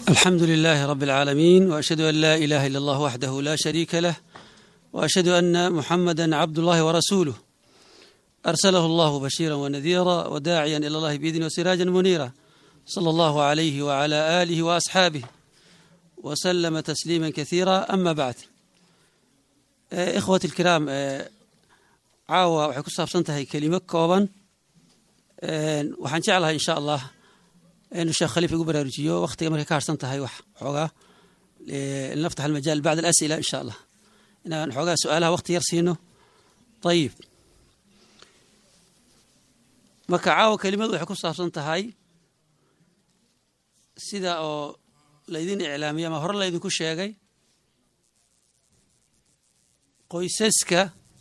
الحمد لله رب العالمين، وأشهد أن لا إله إلا الله وحده لا شريك له، وأشهد أن محمدا عبد الله ورسوله أرسله الله بشيرا ونذيرا وداعيا إلى الله بإذنه وسراجا منيرا، صلى الله عليه وعلى آله وأصحابه وسلم تسليما كثيرا. أما بعد، إخوتي الكرام، caawa waxay ku saabsan tahay kelimo kooban. Waxaan jeclahay insha Allah inuu Sheekh Khalifa igu baraarujiyo waqtiga markay ka harsan tahay wax xoogaa نفتح المجال بعد الأسئلة إن شاء الله. إن حوجا سؤالها وقت يرسينه. طيب، marka caawa kelimadu waxay ku saabsan tahay sida oo laydin iclaamiyo ama hore laydin ku sheegay qoysaska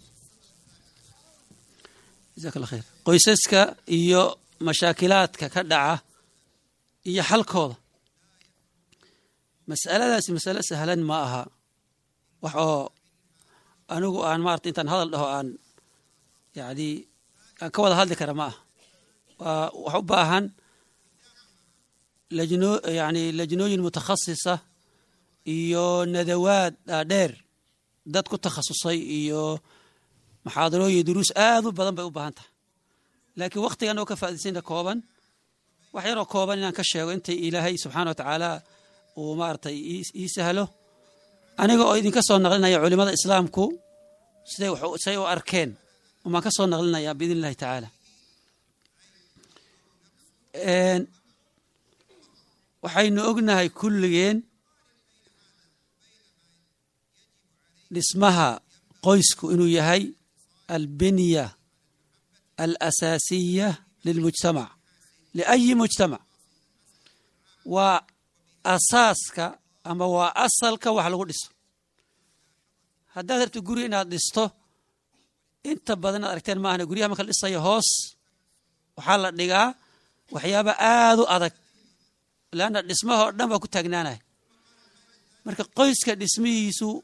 jazakallahu khair qoysaska iyo mashaakilaadka ka dhaca iyo xalkooda. mas'aladaasi mas'alo sahlan ma aha, wax oo anigu aan maartay intaan hadal dhaho aan ka wada hadli kara ma aha. wax u baahan lajnooyin mutakhasisa iyo nadawaad dheer dad ku takhasusay iyo muxaadarooyin duruus aad u badan bay u baahan tahay. laakiin waqtigan oo ka faa'iideysana kooban, wax yar oo kooban inaan ka sheego intay Ilaahay subxaanahu wa tacaala uu maartay ii sahlo, aniga oo idinka soo naqlinaya culimada islaamku siday u arkeen uma ka soo naqlinaya biidin Ilaahi tacaala. waxaynu ognahay kulligeen dhismaha qoysku inuu yahay البنية الأساسية للمجتمع لأي مجتمع، وأساسك أما وأصلك وحلو دسو. هذا تقولي إن دستو أنت بدنا أركتين معنا قوليها مكان لسه يهوس وحال دقا وحيابا آذو أذك، لأن اسمه دم كنت تجنانه مرك قيسك اسمه يسوع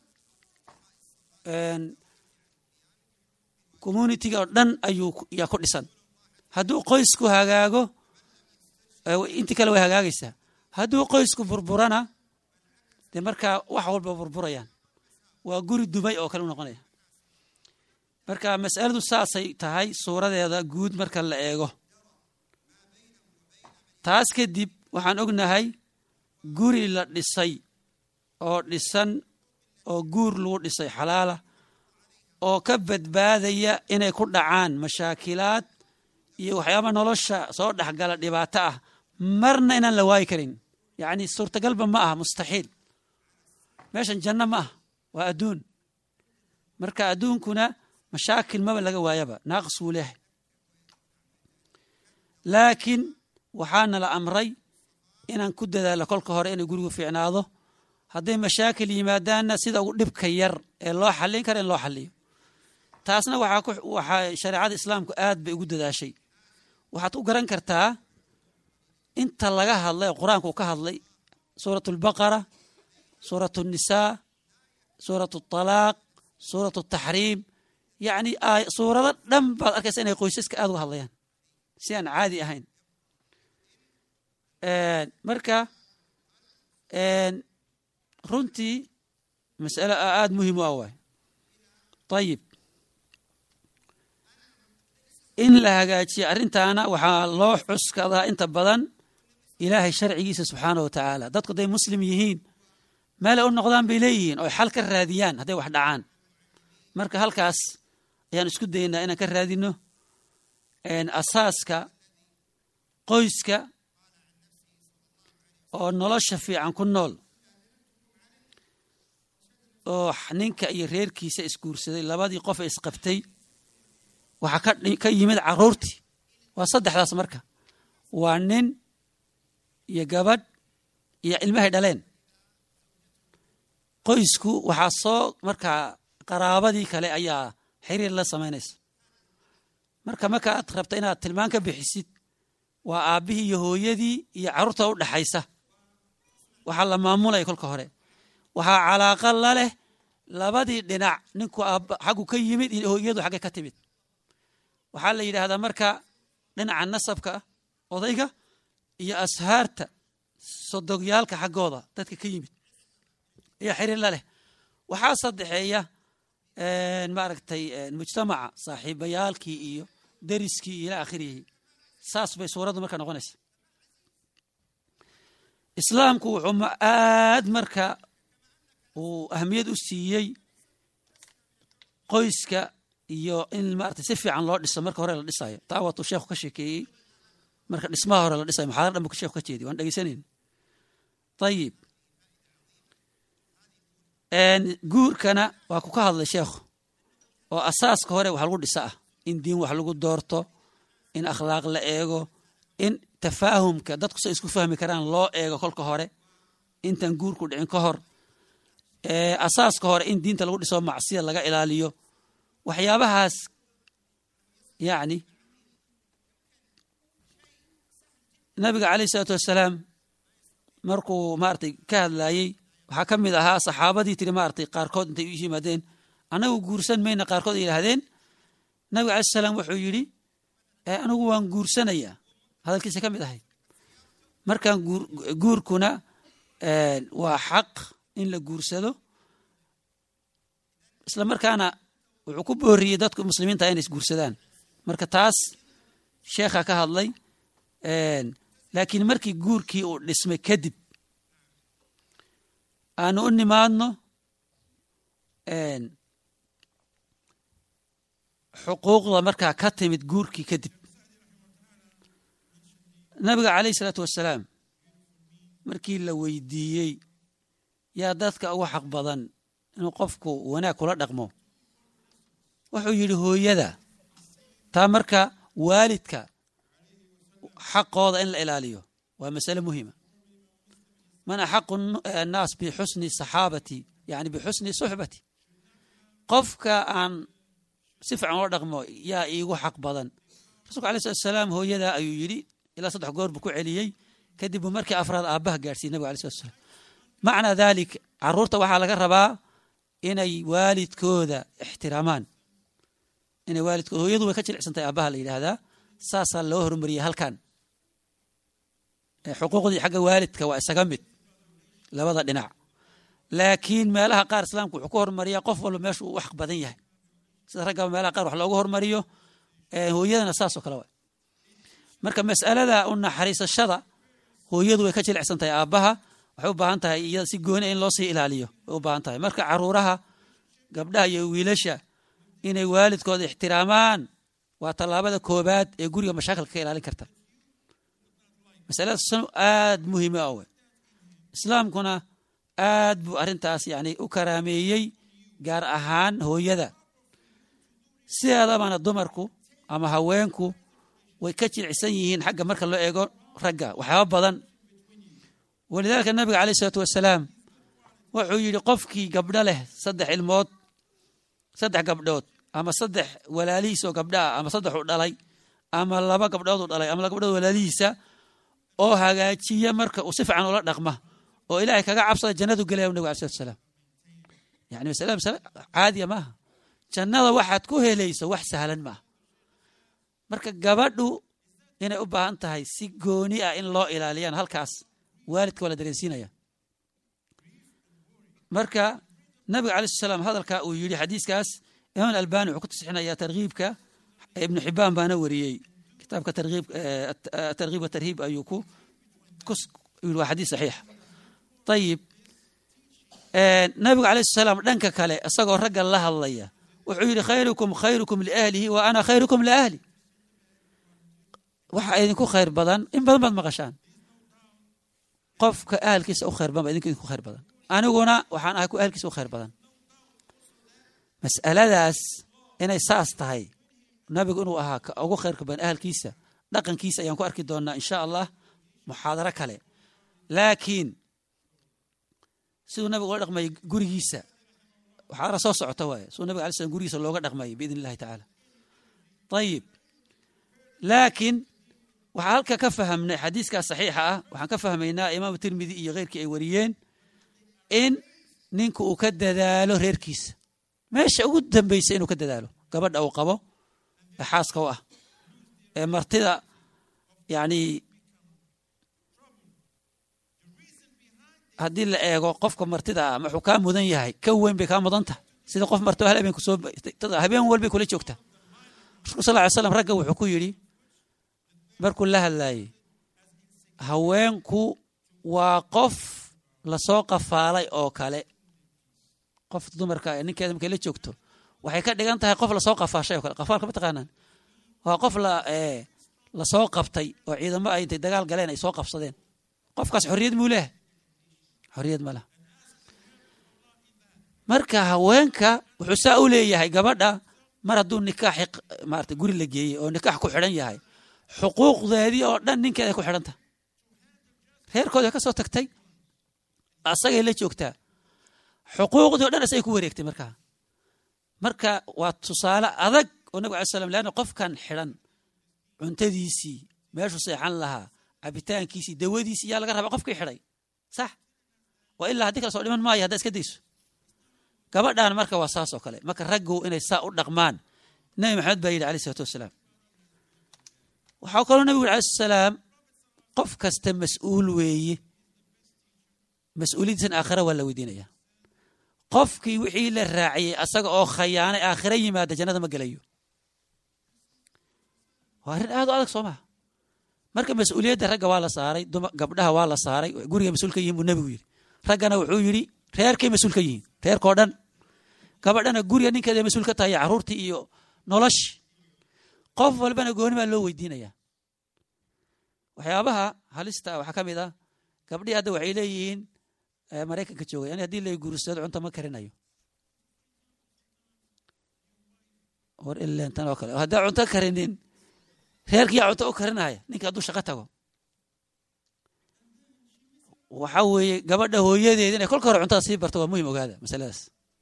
community-ga oo dhan ayuu yaa ku dhisan. hadduu qoysku hagaago intii kale way hagaagaysaa. hadduu qoysku burburana dee markaa wax walba burburayaan, waa guri dumay oo kale u noqonaya. marka mas'aladu saasay tahay suuradeeda guud marka la eego. taas kadib waxaan ognahay guri la dhisay oo dhisan oo guur lagu dhisay xalaala oo ka badbaadaya inay ku dhacaan mashaakilaad iyo waxyaaba nolosha soo dhaxgala dhibaato ah marna inaan la waayi karin. yacni suurtagalba ma aha, mustaxiil. meeshan janno ma aha, waa adduun. marka adduunkuna mashaakil maba laga waayaba, naaqis wuu leeyahay. laakiin waxaana la amray inaan ku dadaalo kolka hore inay gurigu fiicnaado. hadday mashaakil yimaadaanna sida ugu dhibka yar ee loo xallin kara in loo xalliyo. taasna waxaa shareecada islaamku aad bay ugu dadaashay. waxaad u garan kartaa inta laga hadlay quraanku ka hadlay suuratul baqara, suuratul nisaa, suuratul talaaq, suuratul tahriim, yacni suurado dhan baad arkaysa inay qoysaska aad uga hadlayaan si aan caadi ahayn. marka runtii mas'alo aad muhiim u ah waay. طيب، in la hagaajiyo arrintaana waxaa loo xuskadaa inta badan ilaahay sharcigiisa subxaanahu wa tacaala. dadku hadday muslim yihiin meelay u noqdaan bay leeyihiin oo xal ka raadiyaan hadday wax dhacaan. marka halkaas ayaan isku daynaa inaan ka raadino asaaska qoyska oo nolosha fiican ku nool, oo ninka iyo reerkiisa isguursaday, labadii qof ee isqabtay, waxaa ka yimid carruurtii. waa saddexdaas. marka waa nin iyo gabadh iyo ilmahay dhaleen. qoysku waxaa soo markaa qaraabadii kale ayaa xiriir la samaynaysa. marka aad rabta inaad tilmaan ka bixisid, waa aabbihii iyo hooyadii iyo carruurta u dhaxaysa. waxaa la maamulaya kolka hore. waxaa calaaqa la leh labadii dhinac, ninku xaggu ka yimid iyo hooyadu xagga ka timid. waxaa la yidhaahdaa marka dhinaca nasabka odayga iyo ashaarta sodogyaalka xaggooda dadka ka yimid iyo xiriir la leh waxaa saddexeeya maaragtay mujtamaca saaxiibayaalkii iyo deriskii ila akhirihi saas bay suuraddu marka noqonaysa islaamku wuxuu aad marka uu ahmiyad u siiyey qoyska iyo in maaragtay si fiican loo dhiso marka hore la dhisayo taa waatuu sheekhu ka sheekeeyey marka dhismaha hore la dhisayo maxaadar dhan buu sheekhu ka jeediy waan dhegeysanayna ayib guurkana waa ku ka hadlay sheekhu oo asaaska hore wax lagu dhisa ah in diin wax lagu doorto in akhlaaq la eego in tafaahumka dadku say isku fahmi karaan loo eego kolka hore intaan guurku dhicin ka hor asaaska hore in diinta lagu dhiso macsiya laga ilaaliyo waxyaabahaas yacni nabiga calayhi salaatu wassalaam markuu maaragtay ka hadlaayey waxaa ka mid ahaa saxaabadii tiri maaragtay qaarkood intay u yimaadeen anagu guursan mayna qaarkood ay yidhaahdeen nabiga alayhi salaam wuxuu yidhi anigu waan guursanayaa hadalkiisa ka mid ahayd markaan guurkuna waa xaq in la guursado isla markaana wuxuu ku booriyey dadku muslimiinta inay isguursadaan marka taas sheekha ka hadlay laakiin markii guurkii uu dhismay kadib aanu u nimaadno xuquuqda markaa ka timid guurkii kadib nabiga calayhi salaatu wassalaam markii la weydiiyey yaa dadka ugu xaq badan inuu qofku wanaag kula dhaqmo wuxuu yidhi hooyada taa marka waalidka xaqooda in la ilaaliyo waa masale muhima man axaqu annaas bixusni saxaabati yani bixusni suxbati qofka aan si fiican ula dhaqmo yaa iigu xaq badan rasuulka alayh salatu wasalaam hooyada ayuu yidhi ilaa 3 goor buu ku celiyey kadib buu markii afraad aabbaha gaadhsiiyey nabiga alayh salatu wasalaam macnaa dalik carruurta waxaa laga rabaa inay waalidkooda ixtiraamaan inay waalidkooda hooyadu way ka jilicsantahay aabbaha la yidhaahdaa saasaa loo horumariyey halkan xuquuqdii xagga waalidka waa isaga mid labada dhinac laakiin meelaha qaar islaamku wuxuu ku horumariyaa qof walba meeshu uu wax badan yahay sida raggaba meelaha qaar wax loogu horumariyo hooyadana saasoo kale waa marka mas'alada u naxariisashada hooyadu way ka jilicsan tahay aabbaha waxay u baahan tahay iyada si gooni in loo sii ilaaliyo way u baahan tahay marka caruuraha gabdhaha iyo wiilasha inay waalidkooda ixtiraamaan waa tallaabada koobaad ee guriga mashaakilka ka ilaalin karta masaladaas aad muhiim ah wey islaamkuna aad buu arrintaas yani u karaameeyey gaar ahaan hooyada sideedabana dumarku ama haweenku way ka jilicsan yihiin xagga marka loo eego ragga waxyaaba badan walidaalika nabiga calayh isalaatu wassalaam wuxuu yidhi qofkii gabdho leh 3 ilmood 3 gabdhood ama 3 walaalihiis oo gabdha ah ama 3 u dhalay ama 2 gabdhood u dhalay ama 2 gabdhood walaalihiisa oo hagaajiya marka uu si fiican ula dhaqma oo ilaahay kaga cabsada jannadu gelaya nabiga alayh salatu wasalaam yani masala caadiya maaha jannada waxaad ku helayso wax sahlan maaha marka gabadhu inay u baahan tahay si gooni ah in loo ilaaliyaan halkaas waalidka waa la dareensiinaya marka nabiga alayh salatu salaam hadalka uu yidhi xadiiskaas imaam albani wuxuu ku tasixinayaa targhiibka ibnu xibaan baana wariyey kitaabka targhiib watarhiib ayuu ku waa xadiis saxiix ayib nabiga alayh salaam dhanka kale isagoo ragga la hadlaya wuxuu yidhi khayrukum liahlihi wa ana khayrukum liahli waxa idinku khayr badan in badan baad maqashaan qofka ahalkiisa u khayr badan baa idinku khayr badan aniguna waxaan ahay ku ahalkiisa u khayr badan mas'aladaas inay saas tahay nabigu inuu ahaa ka ugu khayrka badan ahalkiisa dhaqankiisa ayaan ku arki doonaa insha allah muxaadaro kale laakiin siduu nabigu ula dhaqmayay gurigiisa waxaara soo socota waaye siduu nabiga alay slam gurigiisa looga dhaqmayay biidn illahi tacaala ayib laakiin waxaa halka ka fahamnay xadiiskaas saxiixa ah waxaan ka fahmaynaa imaamu tirmidi iyo keyrkii ay wariyeen in ninku uu ka dadaalo reerkiisa meesha ugu dambaysa inuu ka dadaalo gabadha uu qabo ee xaaska u ah ee martida yani haddii la eego qofka martida ah wuxuu kaa mudan yahay ka weyn bay kaa mudan tahay sida qof marto hal habeen kusoo habeen walbay kula joogtaa rasuulka sallallahu alayhi wasallam ragga wuxuu ku yidhi markuu la hadlaayey haweenku waa qof lasoo qafaalay oo kale qof dumarka ninkeeda markay la joogto waxay ka dhigan tahay qof lasoo qafaashay oo kale qafaalka ma taqaanaan waa qof la soo qabtay oo ciidamo ay intay dagaal galeen ay soo qabsadeen qofkaas xorriyad muu leeyahay xorriyad ma laha marka haweenka wuxuu saa u leeyahay gabadha mar hadduu nikaax maarata guri la geeyey oo nikaax ku xidhan yahay xuquuqdeedii oo dhan ninkeeday ku xidhan tahay reerkooda ka soo tagtay asagay la joogtaa xuquuqdii o dhan asagay ku wareegtay marka waa tusaale adag oo nabig alay slam leanna qofkan xidhan cuntadiisii meeshuu seexan lahaa cabitaankiisii dawadiisii yaa laga rabaa qofkii xidhay sax waa ilaa haddii kala soo dhiman maayo haddaa iska dayso gabadhaan marka waa saas oo kale marka raggu inay saa u dhaqmaan nabi maxamed baa yidhi alayh isalaatu wasalaam waxaa kaloo nabigu yidhi alayh salaam qof kasta mas-uul weeye mas-uuliyadiisan aakhira waa la weydiinaya qofkii wixii la raaciyey asaga oo khayaanay aakhira yimaada jannada ma gelayo waa arrin aad u adag soo maha marka mas-uuliyadda ragga waa la saaray gabdhaha waa la saaray guriga mas-uul ka yihin buu nebigu yidhi raggana wuxuu yidhi reerkay mas-uul ka yihiin reerkao dhan gabadhana guriga ninkeeda mas-uul ka tahay carruurtii iyo noloshii qof walbana gooni baa loo weydiinaya waxyaabaha halista waxaa ka mid ah gabdhihii hadda waxay leeyihiin maraykanka joogay ani haddii la guursado cunto ma karinayo war ilentan oo kale haddaa cunto karinin reerkiyaa cunto u karinaya ninka hadduu shaqo tago waxa weeye gabadha hooyadeeda inay kolka hore cuntada sii barto waa muhim ogaada masaladaas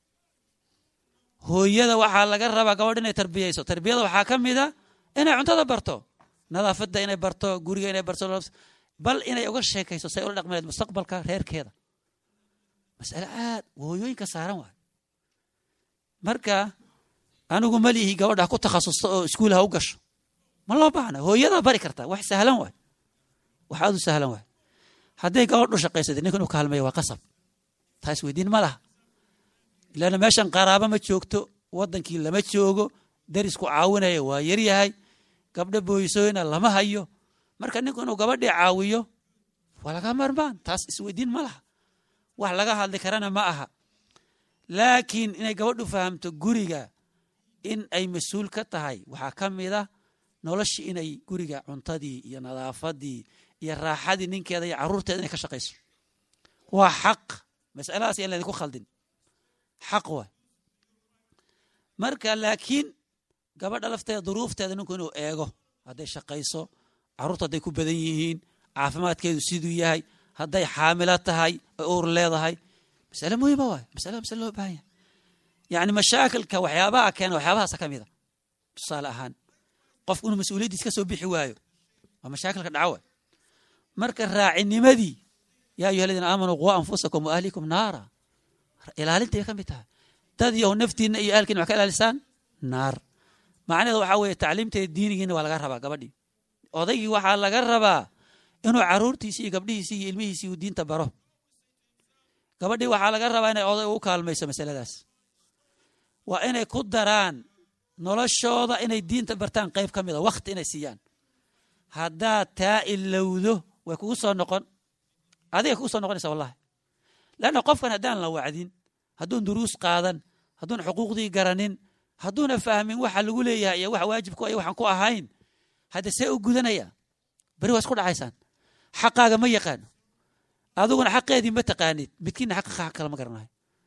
hooyada waxaa laga rabaa gabadha inay tarbiyayso tarbiyada waxaa ka mid a inay cuntada barto nadaafadda inay barto guriga inay barto bal inay uga sheekayso say ula dhaqmaneed mustaqbalka reerkeeda mas'ale aad hooyooyinka saaran waay marka anigu malihi gabadha ku takhasusto oo iskuul ha u gasho ma loo baahna hooyadaa bari kartaa wax sahlan waay wax aad u sahlan waay hadday gabadhu shaqaysatay ninka inuu kaalmeeyo waa qasab taas weydiin ma laha ilaana meeshan qaraabo ma joogto waddankii lama joogo darisku caawinaya waa yaryahay gabdho booysooyna lama hayo marka ninku inuu gabadhii caawiyo waa laga marmaan taas isweydiin ma laha wax laga hadli karana ma aha laakiin inay gabadhu fahamto guriga in ay mas-uul ka tahay waxaa ka mid a noloshii inay guriga cuntadii iyo nadaafadii iyo raaxadii ninkeeda iyo carruurteeda inay ka shaqayso waa xaq mas'aladaas yaan laydinku khaldin xaq waay marka laakiin gabadha lafteeda duruufteeda ninku inuu eego hadday shaqayso carruurta hadday ku badan yihiin caafimaadkeedu siduu yahay hadday xaamilo tahay oo uur leedahay masale muhiima waay masale loo baahan yahay yacni mashaakilka waxyaabaha keena waxyaabahaasa ka mida tusaale ahaan qofku inuu mas-uuliyaddiis ka soo bixi waayo waa mashaakilka dhaca waay marka raacinimadii yaa ayuha aladiina aamanuu quu anfusakum wa ahlikum naara ilaalintay ka mid tahay dad yahow naftiinna iyo ahalkiina wax ka ilaalisaan naar macnaheedu waxaa weeye tacliimteeda diinigiina waa laga rabaa gabadhii odaygii waxaa laga rabaa inuu carruurtiisii iyo gabdhihiisii iyo ilmihiisii uu diinta baro gabadhii waxaa laga rabaa inay oday u kaalmayso masaladaas waa inay ku daraan noloshooda inay diinta bartaan qayb ka mid a wakti inay siiyaan haddaad taa ilowdo way kugu soo noqon adiga kugu soo noqonaysa wallahi leanna qofkan haddaan la wacdin hadduun duruus qaadan hadduun xuquuqdii garanin hadduuna fahmin waxa lagu leeyahay iyo wax waajibku iyo waxaan ku ahayn hadda see u gudanaya beri waa isku dhacaysaan xaqaaga ma yaqaano adiguna xaqeedii ma taqaanid midkiina xaq kale ma garanayo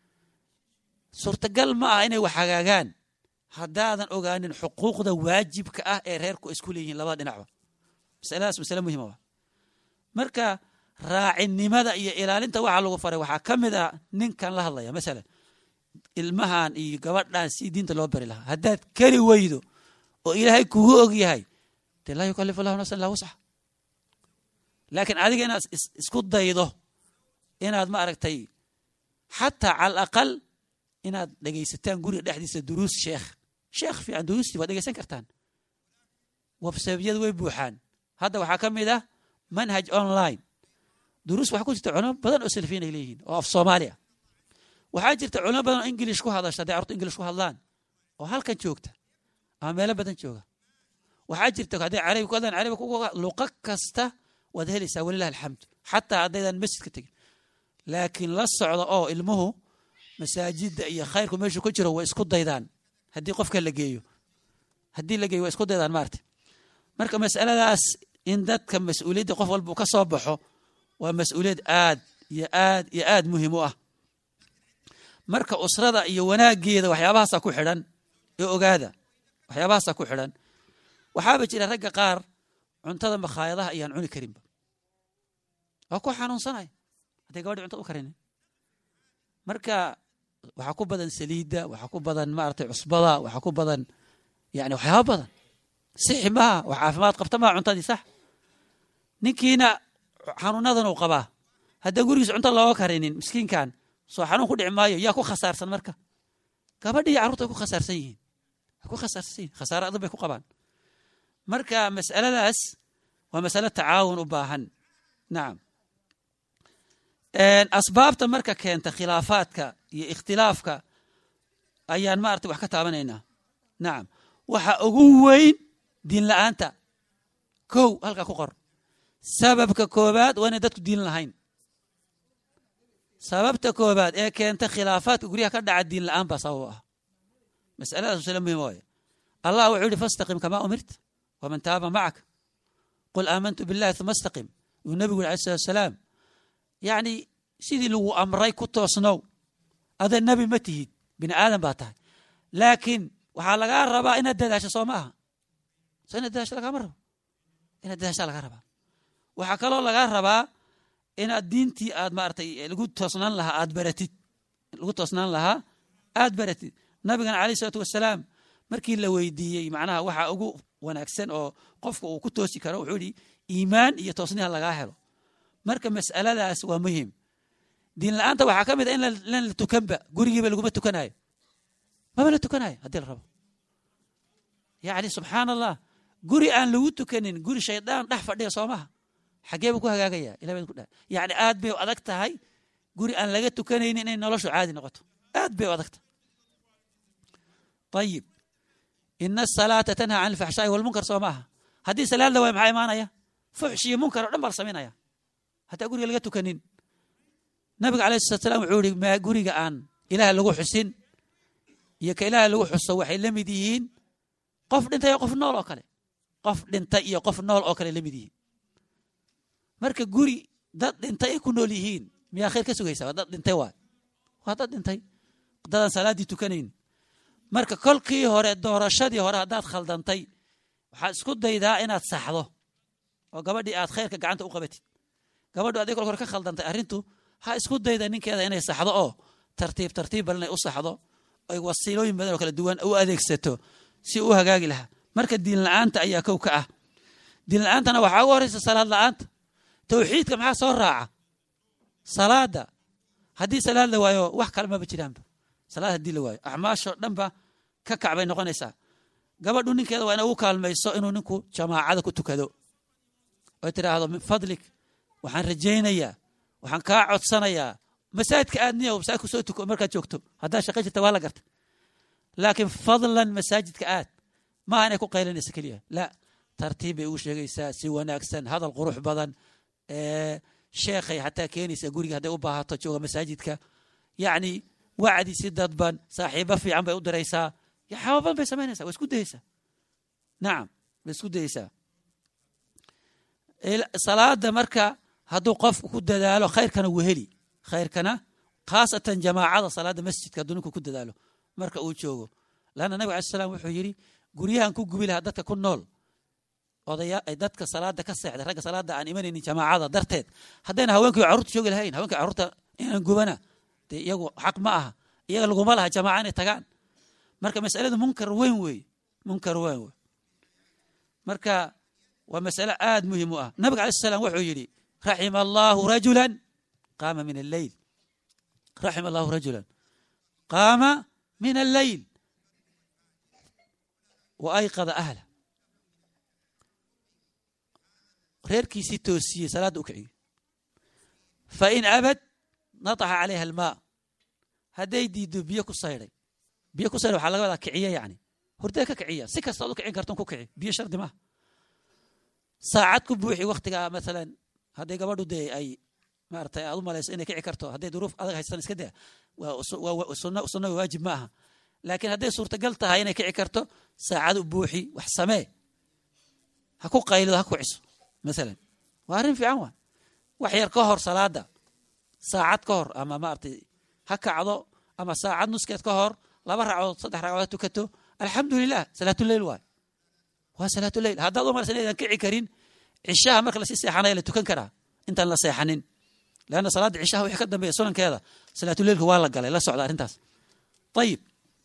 suurtagal ma aha inay wax hagaagaan haddaadan ogaanin xuquuqda waajibka ah ee reerku isku leeyihiin labada dhinacba masaladaas masale muhiima waa marka raacinimada iyo ilaalinta waxa lagu faray waxaa ka mid a ninkan la hadlaya masalan ilmahan iyo gabadhan si diinta loo bari lahaa haddaad kari weydo oo ilaahay kugu og yahay dee laa yukallifu allahu nafsan illaa wuscaha laakiin adiga inaad isku daydo inaad ma aragtay xataa cala aqal inaad dhegaysataan guriga dhexdiisa duruus sheekh fiican duruustii waad dhegaysan kartaan websaytyadu way buuxaan hadda waxaa ka mid ah manhaj online duruus waxaa ku jirta culamo badan oo salafiin ay leeyihiin oo af soomaaliya waxaa jirta culamo badan oo ingilish ku hadasha hadday carruurtu ingilish ku hadlaan oo halkan joogta ama meelo badan jooga waxaa jirta hadday carabi ku hadlaan carabi luqa kasta waad helaysaa walilah alxamdu xataa haddaydan masjidka tegin laakiin la socda oo ilmuhu masaajidda iyo khayrku meeshu ku jiro way isku daydaan haddii qofka la geeyo way isku daydaan maarta marka mas'aladaas in dadka mas'uuliyadda qof walba uu ka soo baxo waa mas'uuliyad aad iyo aad iyo aad muhiim u ah marka usrada iyo wanaageeda waxyaabahaasa ku xidhan ee ogaada waxyaabahaasa ku xidhan waxaaba jira ragga qaar cuntada makhaayadaha ayaan cuni karinba waa ku xanuunsanaya hadday gabadhi cunto u karinin marka waxaa ku badan saliidda waxaa ku badan maaragtay cusbada waxaa ku badan yani waxyaaba badan sixi maha wax caafimaad qabta maha cuntadii sax ninkiina xanuunadan uu qabaa haddaan gurigiisa cunto looga karinin miskiinkan soo xanuun ku dhici maayo yaa ku khasaarsan marka gabadhii carruurta ay ku khasaarsan yihiin khasaaro adag bay ku qabaan marka mas'aladaas waa mas'alo tacaawun u baahan nacam asbaabta marka keenta khilaafaadka iyo ikhtilaafka ayaan maaragtay wax ka taabanaynaa nacam waxa ugu weyn diin la'aanta kow halkaa ku qor sababka koobaad waa inay dadku diin lahayn sababta koobaad ee keenta khilaafaadka guryaha ka dhaca diin la'aan baa sabab ah mas'aladaas mas'alo muhiim waaye allah wuxuu yidhi fastaqim kamaa umirta waman taaba macaka qul aamantu billahi uma astaqim yuu nabigu yiri alayhi salatu wasalaam yacni sidii lagu amray ku toosnow ada nebi ma tihid bini aadan baa tahay laakiin waxaa lagaa rabaa inaad dadaasho soo ma aha soo inaad dadaasho lagama rabo inaad dadaashaa lagaa rabaa waxaa kaloo lagaa rabaa inaad diintii aad maaragtay lagu toosnaan lahaa aad baratid nabigana alayhi salaatu wasalaam markii la weydiiyey macnaha waxa ugu wanaagsan oo qofka uu ku toosi karo wuxuu yidhi iimaan iyo toosniha lagaa helo marka mas'aladaas waa muhiim diin la'aanta waxaa ka mid a in la tukanba gurigiiba laguma tukanayo maba la tukanayo haddii la rabo yacni subxaan allah guri aan lagu tukanin guri shaydaan dhex fadhiya soo maha xaggee buu ku hagaagayaa ilahay baa ku dhahay yacni aad bay u adag tahay guri aan laga tukanaynin inay noloshu caadi noqoto aad bay u adag tahay ayib ina asalaata tanhaa can alfaxshaa'i walmunkar soo maaha haddii salaad la waayo maxaa imaanaya fuxsh iyo munkar oo dhan baa la samaynaya hataa guriga laga tukanin nabiga alayhi salatu wasalaam wuxuu yihi maa guriga aan ilaah lagu xusin iyo ka ilaah lagu xuso waxay la mid yihiin qof dhintay iyo qof nool oo kale qof dhintay iyo qof nool oo kale la mid yihiin marka guri dad dhintay ay ku nool yihiin miyaa khayr ka sugaysa waa dad dhintay waa dad dhintay dadaan salaaddii tukanayn marka kolkii hore doorashadii hore haddaad khaldantay waxaad isku daydaa inaad saxdo oo gabadhii aad khayrka gacanta u qabatid gabadhu adig kolka hore ka khaldantay arrintu ha isku dayda ninkeeda inay saxdo oo tartiib bal inay u saxdo ay wasiilooyin badan oo kala duwan u adeegsato si u hagaagi lahaa marka diin la'aanta ayaa kow ka ah diin la'aantana waxaa ugu horeysa salaad la'aanta tawxiidka maxaa soo raaca salaada haddii salaad la waayo wax kale maba jiraanba salaad haddii la waayo acmaashoo dhanba ka kac bay noqonaysaa gabadhu ninkeeda waa inay ugu kaalmayso inuu ninku jamaacada ku tukado oy tidhaahdo min fadlik waxaan rajaynayaa waxaan kaa codsanayaa masaajidka aadniya masaajidku soo tuko markaad joogto haddaa shaqo jirta waa la garta laakiin fadlan masaajidka aad maaha inay ku qaylinaysa keliya la tartiib bay ugu sheegaysaa si wanaagsan hadal qurux badan sheekhay xataa keenaysa guriga hadday u baahato jooga masaajidka yacni wacdi si dadban saaxiibo fiican bay u diraysaa waxyaaba badan bay samaynaysaa way isku dayeysaa nacam way isku dayeysaa salaada marka hadduu qofku ku dadaalo khayrkana wuu heli khayrkana khaasatan jamaacada salaada masjidka hadduu ninku ku dadaalo marka uu joogo laanna nabig alai salam wuxuu yidhi guryahan ku gubi lahaa dadka ku nool ay dadka salaada ka seexday ragga salaada aan imanaynin jamaacada darteed haddayna haweenkii carruurta joogi lahayn haweenkii carruurta inaan gubana dee iyagu xaq ma aha iyaga laguma laha jamaaca inay tagaan marka masalada munkar weyn wey marka waa mas'ale aad muhiim u ah nabiga alayh salam wuxuu yidhi raxima allahu rajulan qaama min alleyl raxima allahu rajulan qaama min alleyl wa ayqada ahla reerkiisii toosiyey salaadda u kiciyey fain abad nataxa calayha almaa hadday diiddo biyo ku sayday waxaa laga wadaa kiciya yani hurdee ka kiciya si kastaad u kicin karton ku kici biyo shardi maaha saacad ku buuxi waktiga maalan hadday gabadhu dee ay maaragtay aad u malayso inay kici karto hadday duruuf adag haystaan iska daa waa sunno waajib ma aha laakiin hadday suurtagal tahay inay kici karto saacad u buuxi wax samee ha ku qaylido ha ku kiciso maalan waa arrin fiican waa wax yar ka hor salaada saacad ka hor ama maaragtay ha kacdo ama saacad nuskeed ka hor 2 ragcadood 3 ragcadood tukato alxamdulilah salaatuleyl waay waa salaatuleyl haddaad u malaysa inaydan kici karin cishaha marka lasii seexanaya la tukan karaa intaan la seexanin leanna salaadda cishaha wixii ka dambeeya sunankeeda salaatuleylka waa la galay la socda arrintaas ayib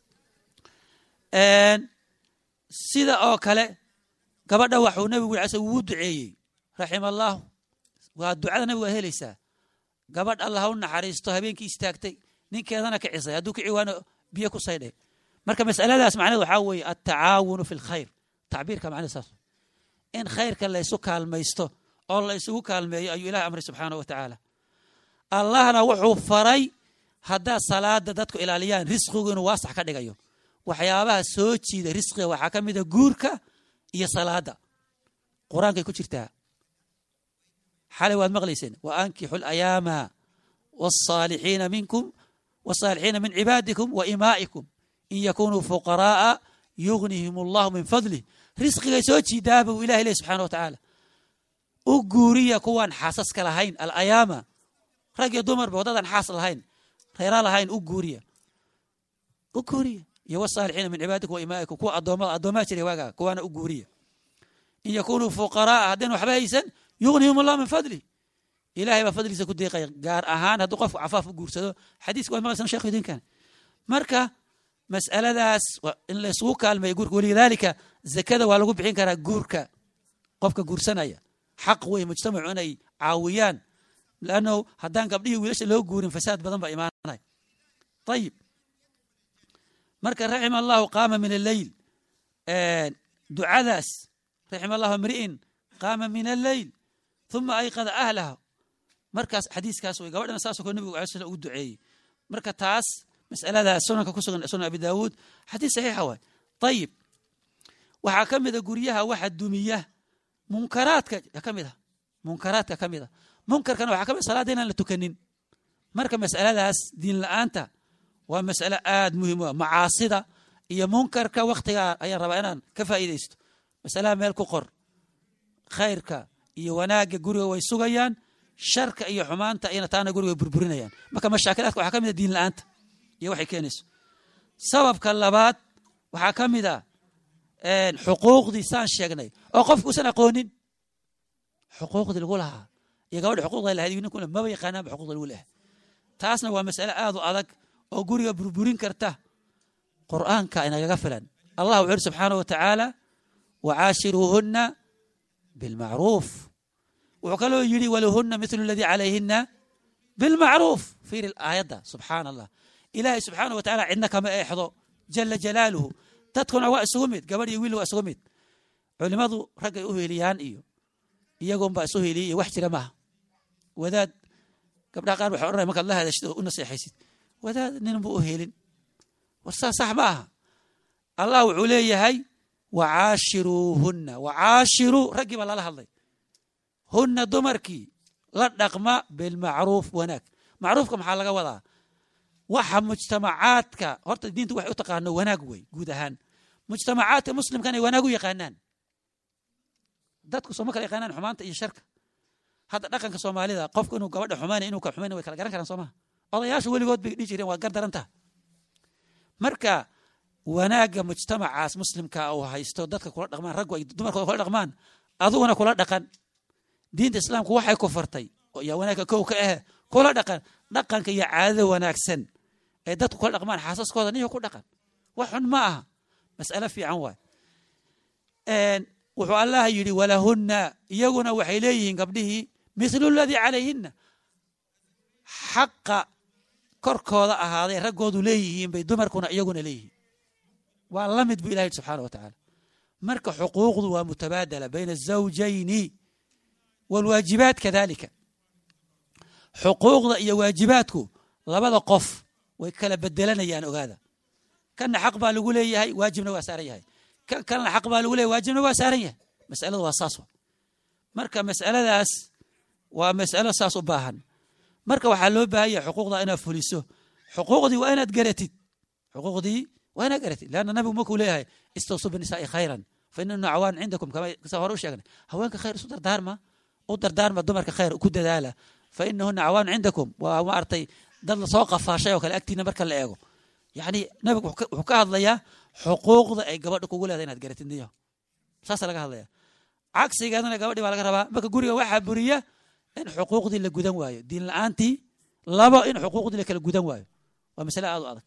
sida oo kale gabadha waxuu nabigu yiri wuu duceeyey raxima allahu waa ducada nabigu waa helaysaa gabadh allah u naxariisto habeenkii istaagtay ninkeedana kicisay hadduu kici waana biyo ku saydhay marka mas'aladaas macnaheedu waxaa weeye attacaawunu fi lkhayr tacbiirka macnaheedu saas in khayrka la isu kaalmaysto oo la isugu kaalmeeyo ayuu ilaah amray subxaanahu wa tacaala allahna wuxuu faray haddaa salaada dadku ilaaliyaan risqigu inuu waasax ka dhigayo waxyaabaha soo jiida risqiga waxaa ka mida guurka iyo salaada qur-aankay ku jirtaa xalay waad maqlayseen wa ankixu alayaama wasaalixiina minkum wasaalixiina min cibaadikum wa imaa'ikum in yakunuu fuqara'a yugnihim allahu min fadlih risqigay soo jiidaa buu ilahi leh subxana wa tacaala u guuriya kuwaan xaasaska lahayn alayaama rag iyo dumarba waddadan xaas lahayn reera lahayn u guuriya iyo wasaalixiina min cibaadikum wa imaa'ikum kuwa addoomaa jiray waagaa kuwaana u guuriya in yakunuu fuqara'a haddayna waxba haysan yugnihim allahu min fadlih ilahay baa fadligiisa ku deeqaya gaar ahaan hadduu qofku cafaaf u guursado xadiiska waad maqlaysan sheekhu idinkan marka mas'aladaas in la isugu kaalmeeyo guurka walidaalika zakada waa lagu bixin karaa guurka qofka guursanaya xaq wey mujtamacu inay caawiyaan lanno haddaan gabdhihii wiilasha loo guurin fasaad badan baa imaanay ayib marka raxima allahu qaama min alleyl ducadaas raxima allahu imri'in qaama min alleyl uma ayqada ahlaha markaas xadiiskaas way gabadhana saasoo kale nabigu alay slam ugu duceeyey marka taas mas'aladaas sunanka ku sugan sunan abi daawuud xadiis saxiixa waay ayib waxaa ka mida guryaha waxa dumiya munkaraadka ka mida munkarkana waxaa ka mida salaada inaan la tukanin marka mas'aladaas diin la'aanta waa mas'alo aad muhiim u ah macaasida iyo munkarka waktigaa ayaan rabaa inaan ka faa'iidaysto mas'alaha meel ku qor khayrka iyo wanaagga guriga way sugayaan sharka iyo xumaanta iyana taana guriga way burburinayaan marka mashaakilaadka waxaa ka mid a diin la'aanta iyo waxay keenayso sababka labaad waxaa ka mid a xuquuqdii saan sheegnay oo qofku usan aqoonin xuquuqdii lagu lahaa iyo gabadha xuquuqda lahayd iyo ninkuna maba yaqaanaanba xuquuqda lagu leehay taasna waa mas'ale aad u adag oo guriga burburin karta qur'aanka inagaga filan allah wuxuu yidhi subxaanahu wa tacaala wacaashiruuhunna bilmacruuf wuxuu kaloo yidhi walahunna mithlu aladii calayhinna bilmacruuf fiiri aayadda subxaana allah ilaahay subxaanahu wa tacaala cidna kama eexdo jala jalaaluhu dadkuna waa isugu mid gabadh iyo wiil waa isugu mid culimadu raggay u heliyaan iyo iyagoonbaa isu heliyay iyo wax jira maaha wadaad gabdhaha qaar waxay odhanaya markaad la hadashid oo u naseexaysid wadaad nin buu u helin war saa sax ma aha allah wuxuu leeyahay wacaashiruuhunna wacaashiruu raggii baa lala hadlay hunna dumarkii la dhaqma bilmacruuf wanaag macruufka maxaa laga wadaa waxa mujtamacaadka horta diintu waxay u taqaano wanaag wey guud ahaan mujtamacaadka muslimkan ay wanaag u yaqaanaan dadku sooma kala yaqaanaan xumaanta iyo sharka hadda dhaqanka soomaalida qofku inuu gabadha xumaanay inuu ka xumaanay way kala garan karaan soomaha odayaashu weligood bay dhihi jireen waa gar darantaa marka wanaagga mujtamacaas muslimka uu haysto dadka kula dhaqmaan raggu ay dumarkooda kula dhaqmaan aduguna kula dhaqan diinta islaamku waxay ku fartay yaa wanaagga kow ka ah kula dhaqan dhaqanka iyo caadada wanaagsan ee dadku kula dhaqmaan xaasaskooda niyo ku dhaqan wax xun ma aha mas'alo fiican waay wuxuu allah yidhi walahunna iyaguna waxay leeyihiin gabdhihii mithlu aladii calayhinna xaqa korkooda ahaaday raggoodu leeyihiin bay dumarkuna iyaguna leeyihiin waa la mid buu ilahi subxaana wa tacaala marka xuquuqdu waa mutabaadala bayna azawjayni waalwaajibaat kadalika xuquuqda iyo waajibaadku labada qof way kala bedelanayaan ogaada kana xaq baa lagu leeyahay waajibna waa saaran yahay kana xaq baa lagu leeyahay waajibna waa saaran yahay mas'aladu waa saas marka mas'aladaas waa mas'alo saas u baahan marka waxaa loo baahan yahay xuquuqda inaad fuliso xuquuqdii waa inaad garatid xuquuqdii waa inaad garatid laanna nabigu markuu leeyahay istawsu binisaa'i khayran fa inna cawaan cindakum kama hore u sheegnay haweenka khayr isu dardaarma dumarka khayr ku dadaala fa innahunna cawaan cindakum waa maartay dad lasoo qafaashay oo kale agtiina marka la eego yani nabigu wuxuu ka hadlayaa xuquuqda ay gabadha kugu leedahay inaad garatid niyo saasa laga hadlaya cagsigeedana gabadhii baa laga rabaa marka guriga waxaa buriya in xuquuqdii la gudan waayo diin la'aantii labo in xuquuqdii la kala gudan waayo waa masale aad u adag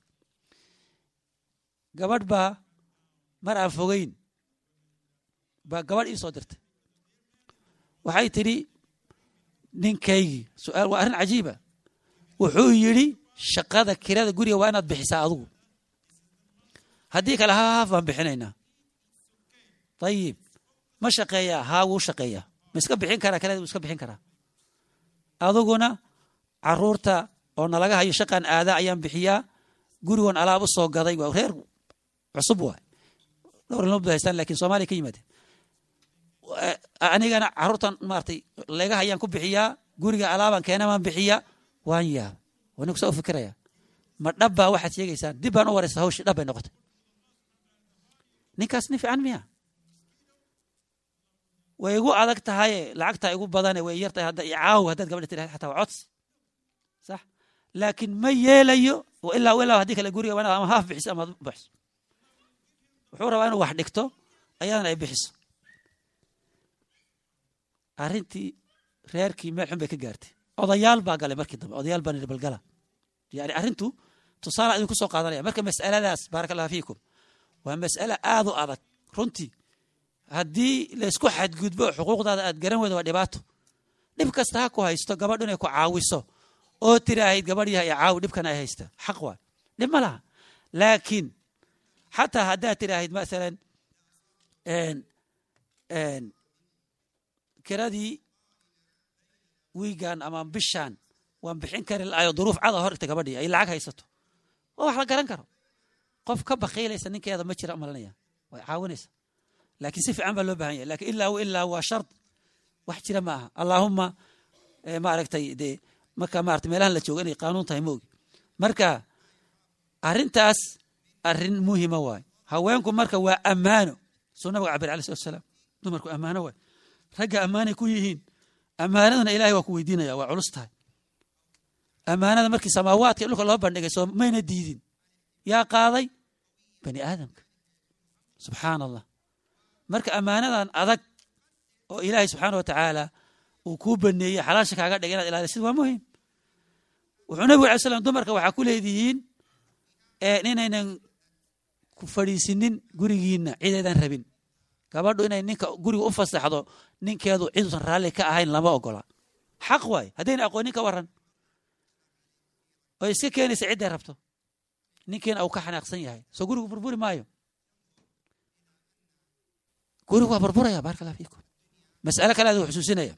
gabadh baa mar aan fogeyn baa gabadh ii soo dirtay waxay tidhi ninkaygii su'aal waa arrin cajiiba wuxuu yidhi shaqada kirada guriga waa inaad bixisaa adigu haddii kale haaf baan bixinaynaa ayib ma shaqeeyaa haa wuu shaqeeyaa ma iska bixin karaa kirada wuu iska bixin karaa adiguna caruurta oo nalaga hayo shaqan aadaa ayaan bixiyaa gurigoon alaab u soo gaday waa reer cusub waay dhowr ilmood bay haystaan laakiin soomaaliya ka yimaadeen anigana caruurtan maartay laga hayaan ku bixiyaa guriga alaabaan keena baan bixiyaa waan yaab wani kusoo fikiraya ma dhabbaa waxaad sheegaysaan dib baan u waraysa hawshii dhab bay noqotay ninkaas nin fiican miya way igu adag tahay lacagtaa igu badane way yar tahay hadda icaaw haddaad gabadha tiraahdo xataa waa codsi sax laakiin ma yeelayo ilaa haddii kale guriga waa ama haaf bixiso ama bixiso wuxuu rabaa inuu wax dhigto ayadana ay bixiso arrintii reerkii meel xun bay ka gaartay odayaal baa galay markii dambe odayaal baa balgala yani arrintu tusaale idinku soo qaadanaya marka mas'aladaas baaraka allah fiikum waa mas'ala aad u adag runtii haddii laysku xadgudbo xuquuqdaada aad garan weydo waa dhibaato dhib kasta ha ku haysto gabadh inay ku caawiso oo tiraahid gabadh yahay caawi dhibkan ay haysta xaq waa dhib ma laha laakiin xataa haddaad tiraahid masalan kiradii wiigan ama bishaan waan bixin kari la'ayo duruuf cada hor dhigta gabadhii ay lacag haysato waa wax la garan karo qof ka bakhiilaysa ninkeeda ma jira malanaya way caawinaysa laakiin si fiican baa loo baahan yahay laakiin ilaa waa shart wax jira ma aha allaahumma maaragtay dee marka maaragtay meelahan la joogo inay qaanuun tahay moogi marka arrintaas arrin muhima waay haweenku marka waa ammaano soo nabiga cabir alayhi salaam dumarku ammaano waay ragga ammaanay ku yihiin ammaanadana ilaahay waa ku weydiinaya waa culus tahay ammaanada markii samaawaadka dhulka loo bandhigay soo mayna diidin yaa qaaday bani aadamka subxaan allah marka ammaanadan adag oo ilaahay subxaana wa tacaala uu kuu baneeyey xalaasha kaaga dhigay inaad ilaalisid waa muhiim wuxuu nabigu alay slam dumarka waxaa ku leedihiin inaynan ku fadhiisinin gurigiina cideedan rabin gabadhu inay ninka guriga u fasaxdo ninkeedu ciduusan raalli ka ahayn lama ogola xaq waay haddayna aqoonin ka waran oo iska keenaysa cidday rabto ninkiina uu ka xanaaqsan yahay soo gurigu burburi maayo gurigu waa burburaya baaraka allah fiikum mas'alo kale adigu xusuusinaya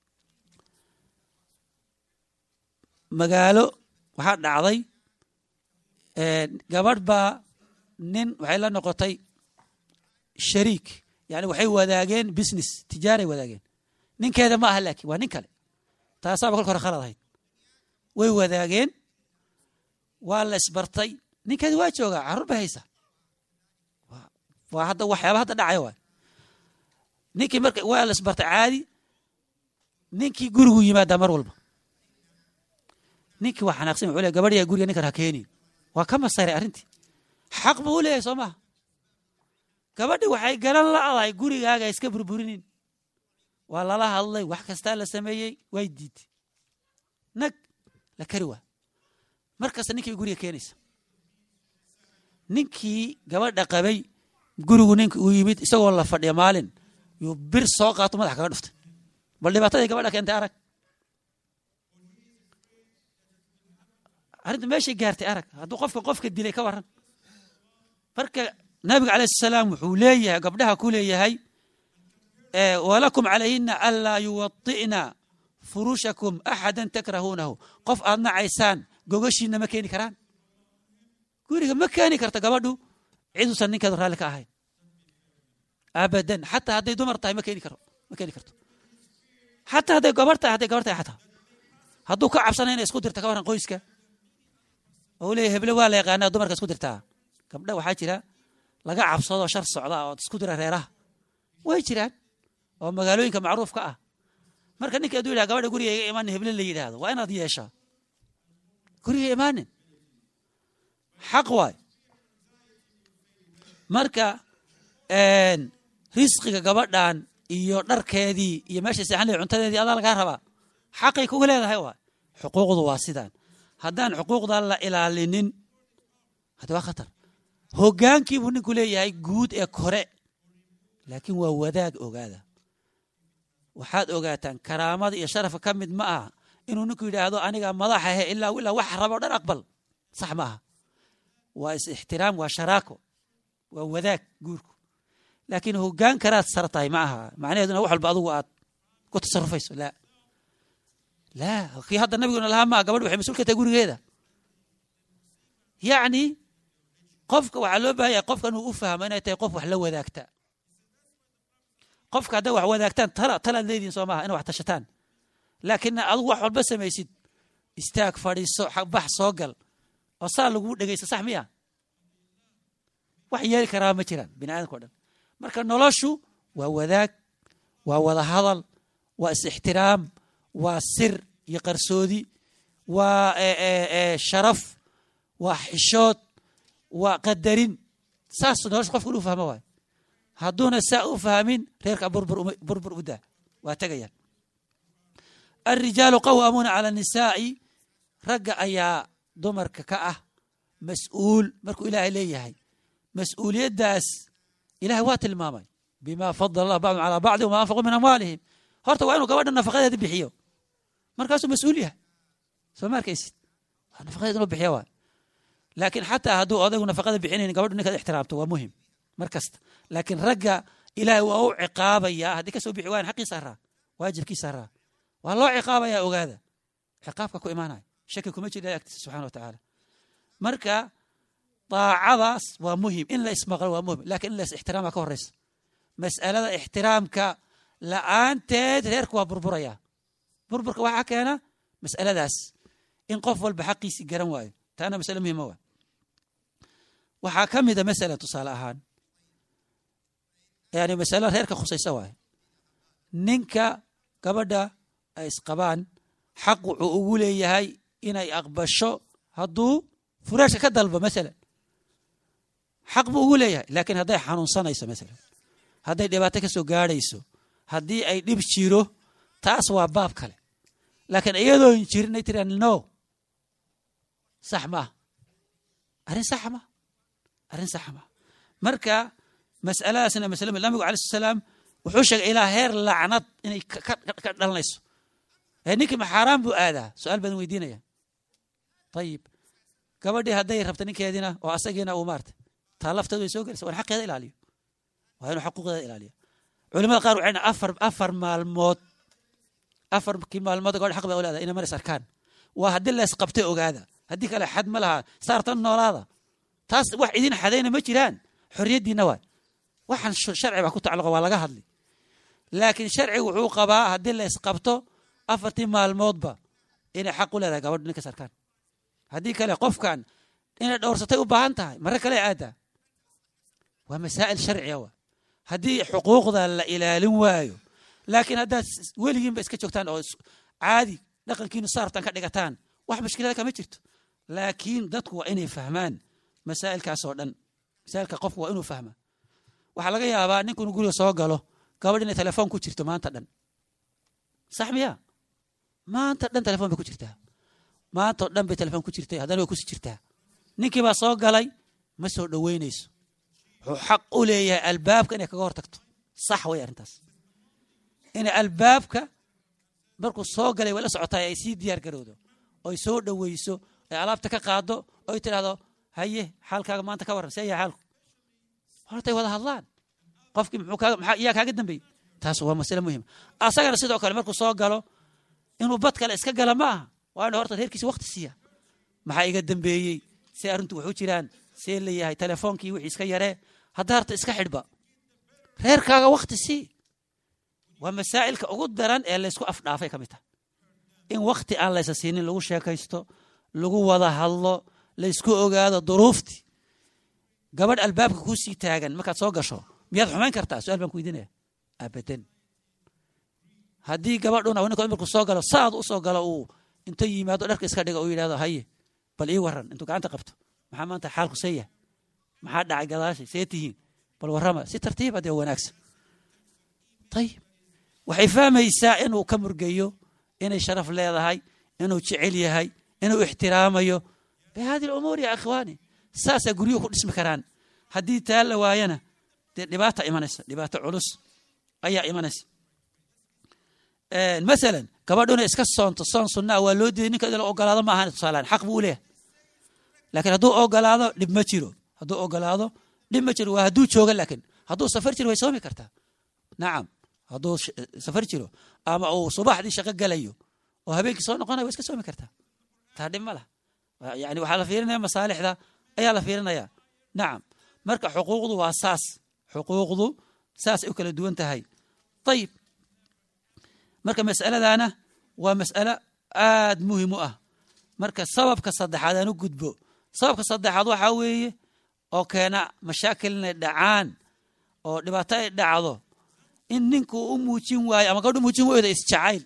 magaalo waxaa dhacday gabadh baa nin waxay la noqotay shariik yani waxay wadaageen business tijaaray wadaageen ninkeeda ma aha laakiin waa nin kale taasaaba kolka hore khalad ahayd way wadaageen waa la isbartay ninkeeda waa joogaa carruur bay haysa waa hadda waxyaaba hadda dhacaya waay ninkii marka waa la isbartay caadi ninkii gurigu yimaadaa mar walba ninkii waa xanaaqsan wuxuu leeyahay gabadhiyaa guriga ninkan ha keenin waa ka masaray arrintii xaq buu u leeyahay soo maha gabadhi waxay garan la'dahay gurigaaga iska burburinin waa lala hadlay wax kastaa la sameeyey way diiday nag la kari waa markasta ninkii guriga keenaysa ninkii gabadha qabay gurigu ninka uu yimid isagoo la fadhiya maalin yuu bir soo qaato madax kaga dhuftay bal dhibaatadii gabadha keentay arag arrinta meeshay gaartay arag hadduu qofka dilay ka waran marka nabiga alayhi salaam wuxuu leeyahay gabdhaha ku leeyahay walakum calayhina anlaa yuwadi'na فروشكم أحدا تكرهونه قف أدنى عيسان قوغشي إنما كيني كران قولي ما كاني كرتا قبضو عيدو سنين كذا لك أهين أبدا حتى هذا دمر طاي ما كيني كرتو حتى هذا قبرتها حتى هذو كعب سنين اسكودر تكورن قويسك أولي هبل ولا يقانا دمر كاسكودر تا كم ده وحاجة لا لقى عبصة وشر صعداء اسكودر ريره ويجران ومقالوين كمعروف كأ مركا نيك يدوي لها قبل يقول يا إيمان هبل اللي هذا وأنا ضي إيشا قول يا إيمان حق واي مركا إن رزقك قبل دان يقدر كذي يمشي سحن لي عنتدي هذا الكهرباء حقي كقول هذا هو حقوق ضواسدان هدان حقوق ضل إلى لنين هذا خطر هو جان كي بنقول يا جود إكهراء لكن هو وذاك أوجاده وحد أوجاتان كرامات يشرف كمد معه إنه نقول هذا أنا جا مضحه إلا ولا وحرب ولا أقبل صح معها واحترام وشراكه وذاك جوركو لكن هو جان كرات سرطاي معها معناه إنه وحول بعض وقت كنت تصرفيس لا أخي هذا النبي يقول لها ما قبل وحي مسؤول كتقول هذا يعني قفك وعلوبها يا قفك أنه أفهم أنا تيقف وحلو ذاكتا قفك هذا وذاكتان ترى الذين صومها أنا وحتشتان لكن الله بس ما يصير استاك فريس بح صوقل وصار له دقيقة صح مياه وحيا الكرامة ترى بناء كذا مركز نلاشو وهو ذاك وهو هذا واحترام وسر يقرسودي وشرف وحشوت وقدرين ساس نلاش قف كله فهموا هدون الساء فهمين غيرك بربر وده واتجيان الرجال قوامون على النساء رجع يا دمر كأه مسؤول مركو إله إليه مسؤولية داس إله وات المامي بما فضل الله بعضهم على بعض وما أنفقوا من أموالهم هرتوا وينو قوادنا النفقات هذه بحيو مركزوا مسؤولية فمركز النفقات هذه بحيوان لكن حتى هدو أضيقوا نفقات بحينين قوادنا نكاد احترامته ومهم مركزت لكن رجع إله وأو عقابة يا هذيك سو بحيوان حقي سهرة واجب كي سهرة والله عقابة يا أوغاذا عقابك كو إيمانها شكلكم يجي لا سبحانه وتعالى مركا طاعة ومهم إن لا اسمه ومهم لكن إن لا احترامك ورس مسألة احترامك لا أنت غيرك وبربريا بربرك وحكي أنا مسألة داس إن قفل بحقي سجران واي تأنا مسألة مهمة وحكم إذا مسألة تصالحان يعني مسألة غيرك خصيصة واي نينك كبدا إسقبان حق عقولي هاي إن أقبشوا هدو فراش كدلبه مثلا حق بقولي لكن هذا حنون صنايس مثلا هذا دباتك سو غاريسو هذه أي دب شيرو تاسوا باب كله لكن أيضا ينشر نتران نو صح ما أرين صح ما مركا مسألة سنة مسألة النبي عليه السلام وحوش إلى هير لعنات إن كدلنيسو هنيك محرام بؤاده سؤال بدن ويدينا يا طيب كبدي هداي ربطني كيدنا وأسجينا ومارت تالفت ذي سوق سوى الحق هذا إلى وهنا حقوق هذا إلى علماء قالوا عنا أفر مع الموت أفر كما الموت قال حق بأولاده إنما مرس أركان وهدل له سقبته هذا هديك على حد ملها صارت النور هذا تاس واحدين حدينا مجران حرية دي نوال وحن شرعي بكون تعلق ولا جهدلي لكن شرعي وعقبة هدل له سقبته أفرت مع الموت با إن حق ولا ذا قبل نكسر كان هديك على قف كان إن دورستي وبهانتها مرة كلا عادة ومسائل شرعية هدي حقوق ذا إلى لوايو لكن هذا وليين بس كتشوكتان أو عادي لكن كينو صارت كدقتان واحد مشكلة ذاك ما جرت لكن دتك وإني فهمان مسائل كاسودن مسائل كقف وإنه فهمه وحلاقي يا أبا نكون نقول سواق له قبل إن تلفون كوتشرت ما أنت دن صح مياه ما أنت دن تلفون بكوتشرتها ما أنت دن بتلفون كوتشرتها هذا هو كوتشرتها نيكي بس سواق علي ما سو دوينيس حق لي الباب كان يكغورتكتو صح ويا أنتس إن البابك بركو سوق لي ولا سعطاي أي سي ديار جرودو أي سو دويسو علابتك قادو أي ترى هيه حالك ما أنت كورن سيء حالك هرتي ولا هالله قفك محوك ياك قدام بي تاسو هو مسألة مهمة أصلا سيدو كلام بركو سوق قالوا inuu bad kale iska gala ma aha waa inuu horta reerkiisa waqti siiya maxaa iga dambeeyey see arrintu wuxuu jiraan see leeyahay telefoonkii wixii iska yaree hadda harta iska xidhba reerkaaga waqti sii waa masaa'ilka ugu daran ee laysku afdhaafay ka mid tahay in waqti aan laysa siinin lagu sheekaysto lagu wada hadlo laysku ogaado duruuftii gabadh albaabka kuu sii taagan markaad soo gasho miyaad xumayn kartaa su'aal baan ku weydiinaya abadan haddii gabadhuna ninka markuu soo galo saad u soo galo uu inta yimaado dharka iska dhiga uu yidhaahdo haye bal ii waran intuu gacanta qabto maxaa maanta xaalku seeyahay maxaa dhacay gadaashay see tihiin bal warrama si tartiib adee wanaagsan ayib waxay fahmaysaa inuu ka murgayo inay sharaf leedahay inuu jecel yahay inuu ixtiraamayo bihadi alumuur ya akhwaani saasaa guryuhu ku dhismi karaan haddii taa la waayana dee dhibaata imanaysa dhibaato culus ayaa imanaysa masalan gabadhuna iska soonto soon sunnaa waa loo diiday ninka la ogolaado ma ahan tusaalaan xaq buu leeyahay laakiin hadduu ogolaado dhib ma jiro hadduu ogolaado dhib ma jiro waa hadduu jooga laakiin hadduu safar jiro way soomi kartaa nacam hadduu safar jiro ama uu subaxdii shaqo galayo oo habeenkii soo noqonayo way iska soomi kartaa taa dhib ma laha yani waxaa la fiirinaya masaalixda ayaa la fiirinaya nacam marka xuquuqdu waa saas xuquuqdu saas ay u kala duwan tahay ayib marka mas'aladana waa mas'alo aad muhiim u ah marka sababka saddexaad aan u gudbo sababka saddexaad waxaa weeye oo keena mashaakil inay dhacaan oo dhibaato ay dhacdo in ninku u muujin waayo ama gabadhu muujin waydo isjacayl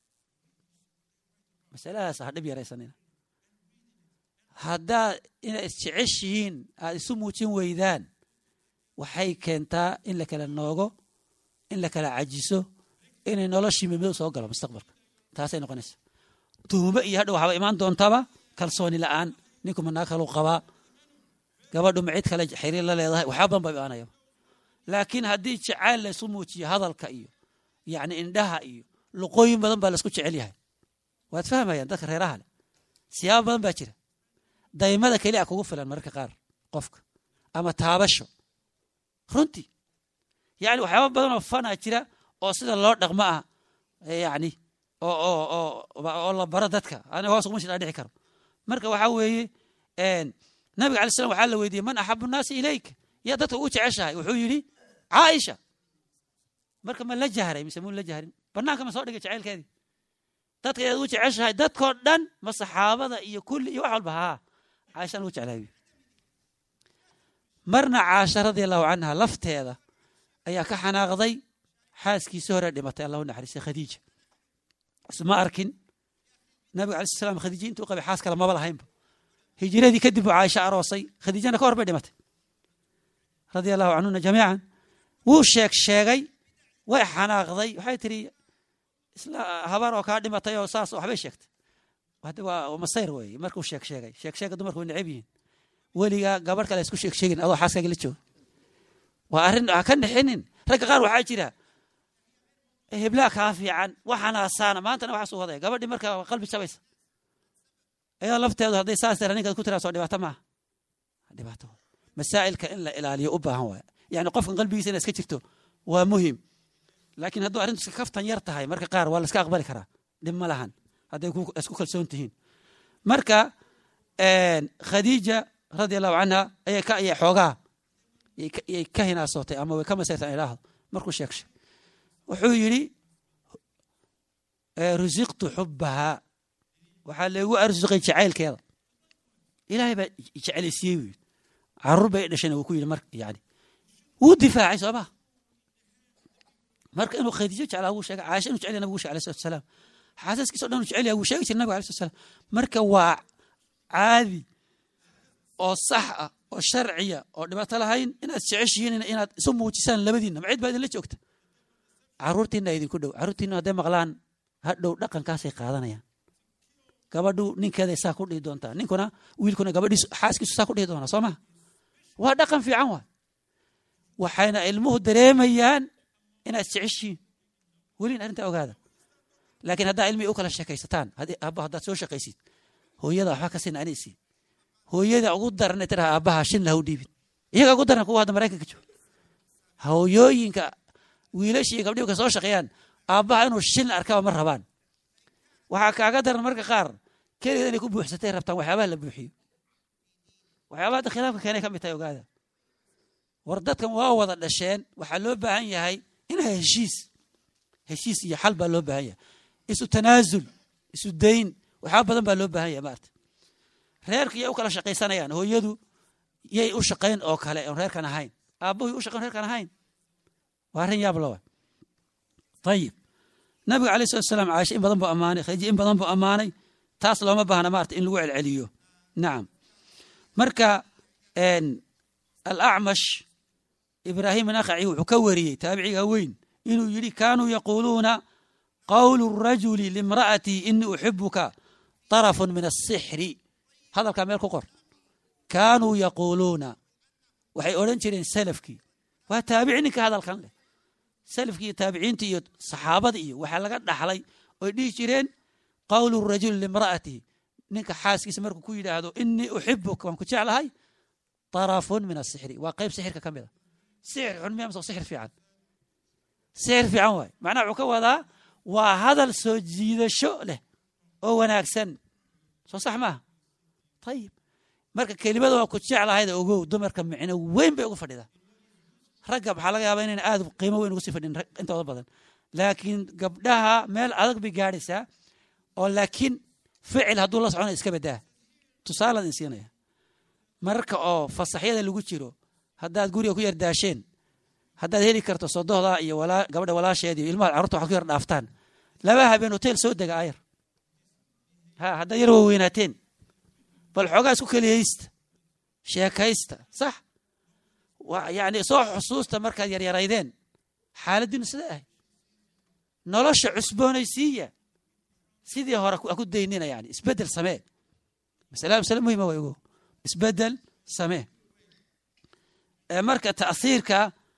masaladaas ha dhib yaraysanina haddaa inay isjeceshihiin aad isu muujin weydaan waxay keentaa in la kala noogo in la kala cajiso inay noloshii mimado soo galo mustaqbalka taasay noqonaysa tuhumo iyo hadhow waxaaba imaan doontaba kalsooni la'aan ninku manaa kaluu qabaa gabadhu ma cid kale xiriir la leedahay waxaa badan baa imaanaya laakiin haddii jacayl laysu muujiyo hadalka iyo yacni indhaha iyo luqooyin badan baa laisku jecel yahay waad fahmayaan dadka reeraha leh siyaabo badan baa jira daymada keliya kugu filan mararka qaar qofka ama taabasho runtii yani waxyaaba badan oo fanaa jira oo sida loo dhaqmo ah yani oo la baro dadka aniga hoos uguma shida dhici karo marka waxaa weeye nabiga alay slam waxaa la weydiiyey man axabu nnaasi ilayka yaa dadka ugu jeceshahay wuxuu yidhi caaisha marka ma la jahray mise mun la jahrin banaanka ma soo dhigay jacaylkeedii dadka yaad ugu jeceshahay dadkoo dhan ma saxaabada iyo kulli iyo wax walba haa caaishaan ugu jeclahay marna caasha radia allahu canha lafteeda ayaa ka xanaaqday xaaskiisii hore dhimatay allahu naxariistay khadiija isma arkin nabiga alayh salam khadiija intuu qabay xaas kale maba lahaynba hijiradii kadib buu caaisha aroosay khadiijana ka hor bay dhimatay radia allahu canhuna jamiican wuu sheegay way xanaaqday waxay tiri isla habar oo kaa dhimatay oo saas waxbay sheegtay waa masayr weeye markuu sheegay dumarku way neceb yihiin weligaa gabadh kale isku sheegin adoo xaaskaaga la jooga waa arrin ha ka nixinin ragga qaar waxaa jira heblaa kaa fiican waxanaasaana maantana waxaa suu wadaya gabadhii marka qalbi jabaysa ayaa lafteedu hadday saas tira ninkaad ku tiraa soo dhibaato maaha dhibaato masaa'ilka in la ilaaliyo u baahan waaya yani qofkan qalbigiisa inaad iska jirto waa muhim laakiin hadduu arrintu iska kaftan yar tahay marka qaar waa la iska aqbali karaa dhib ma lahan hadday isku kalsoon tihiin marka khadiija radia allahu canha ayay xoogaa yay ka hinaasootay ama way ka masayrtaan idhaahdo markuu sheegshay wuxuu yidhi rusiqtu xubbahaa waxaa laygu arsuqay jacaylkeeda ilaahay baa jecelaysiiyey buu yidhi carruur bay dhashayna wuu ku yidhi marka yani wuu difaacay soo maha marka inuu khadiijo jeclaa wuu sheegay caasha inuu jecel yahay nabigu sheegay alayhi salatu wasalaam xaasaskiisa o dhan uu jecel yahay wuu sheegi jiray nabiga alayhi salatu wasalaam marka waa caadi oo sax ah oo sharciya oo dhibaato lahayn inaad jeceshihiin inaad isu muujisaan labadiinna ma cid baa idinla joogta carruurtiinna idinku dhow carruurtiinna hadday maqlaan hadhow dhaqankaasay qaadanayaan gabadhu ninkeeday saa ku dhihi doontaa ninkuna wiilkuna gabadhiisu xaaskiisu saa ku dhihi doonaa soo maha waa dhaqan fiican waay waxayna ilmuhu dareemayaan inaad jeceshihiin welin arrintaa ogaada laakiin haddaa ilmihii u kala sheekaysataan aabba haddaad soo shaqaysid hooyada waxba ka sina ani isii hooyada ugu daran tiraha aabbaha shin lahu dhiibin iyaga ugu daran kuwa hadda maraykanka jooga hooyooyinka wiilashii iyo gabdhihi ka soo shaqeeyaan aabbaha inuu shin arkaba ma rabaan waxaa kaaga daran marka qaar keligeed inay ku buuxsatay rabtaan waxyaabaha la buuxiyo waxyaabaha hadda khilaafka keenay ka mid tahay ogaada war dadkan waa wada dhasheen waxaa loo baahan yahay inay heshiis iyo xal baa loo baahan yahay isu tanaasul isu dayn waxyaaba badan baa loo baahan yahay maarta reerka yay u kala shaqaysanayaan hooyadu yay u shaqayn oo kale oon reerkan ahayn aabbuhu u shaqayn reerkan ahayn waa arrin yaab lawa ayib nabiga alayh salatu wasalaam caasha in badan buu ammaanay khadiija in badan buu ammaanay taas looma baahna maarta in lagu celceliyo nacam marka alacmash ibraahim naqaci wuxuu ka wariyey taabiciga weyn inuu yidhi kaanuu yaquuluuna qawlu rajuli limra'atii inii uxibuka طarafun min asixri hadalkaa meel ku qor kaanuu yaquuluuna waxay odhan jireen salafkii waa taabici ninka hadalkan leh salafkii iyo taabiciinta iyo saxaabada iyo waxaa laga dhaxlay oy dhihi jireen qawlu rajuli limra'atihi ninka xaaskiisa markuu ku yidhaahdo inii uxibuka waan ku jeclahay طarafun min asixri waa qayb sixirka ka mid a sixir xun miya mise sixir fiican sixir fiican waay macnaha wuxuu ka wadaa waa hadal soo jiidasho leh oo wanaagsan soo sax maaha ayib marka kelimada waa ku jeclahayda ogow dumarka micno weyn bay ugu fadhidaa ragga waxaa laga yaabaa inayna aad qiimo weyn ugu sii fadhin intooda badan laakiin gabdhaha meel adag bay gaadhaysaa oo laakiin ficil hadduu la socona iska badaa tusaalaan in siinaya mararka oo fasaxyada lagu jiro haddaad guriga ku yar daasheen haddaad heli karto sodohda iyo gabadha walaasheed iyo ilmaha carruurta waxaad ku yar dhaaftaan laba habeen hotel soo dega ayar haddaad yar waaweynaateen bal xoogaa isku keliyaysta sheekaysta sax yani soo xusuusta markaad yaryaraydeen xaaladdiinu sida ahay nolosha cusboonaysiiya sidii hore ku daynina yani isbeddel samee masale muhima way ogo isbeddel samee marka ta'siirka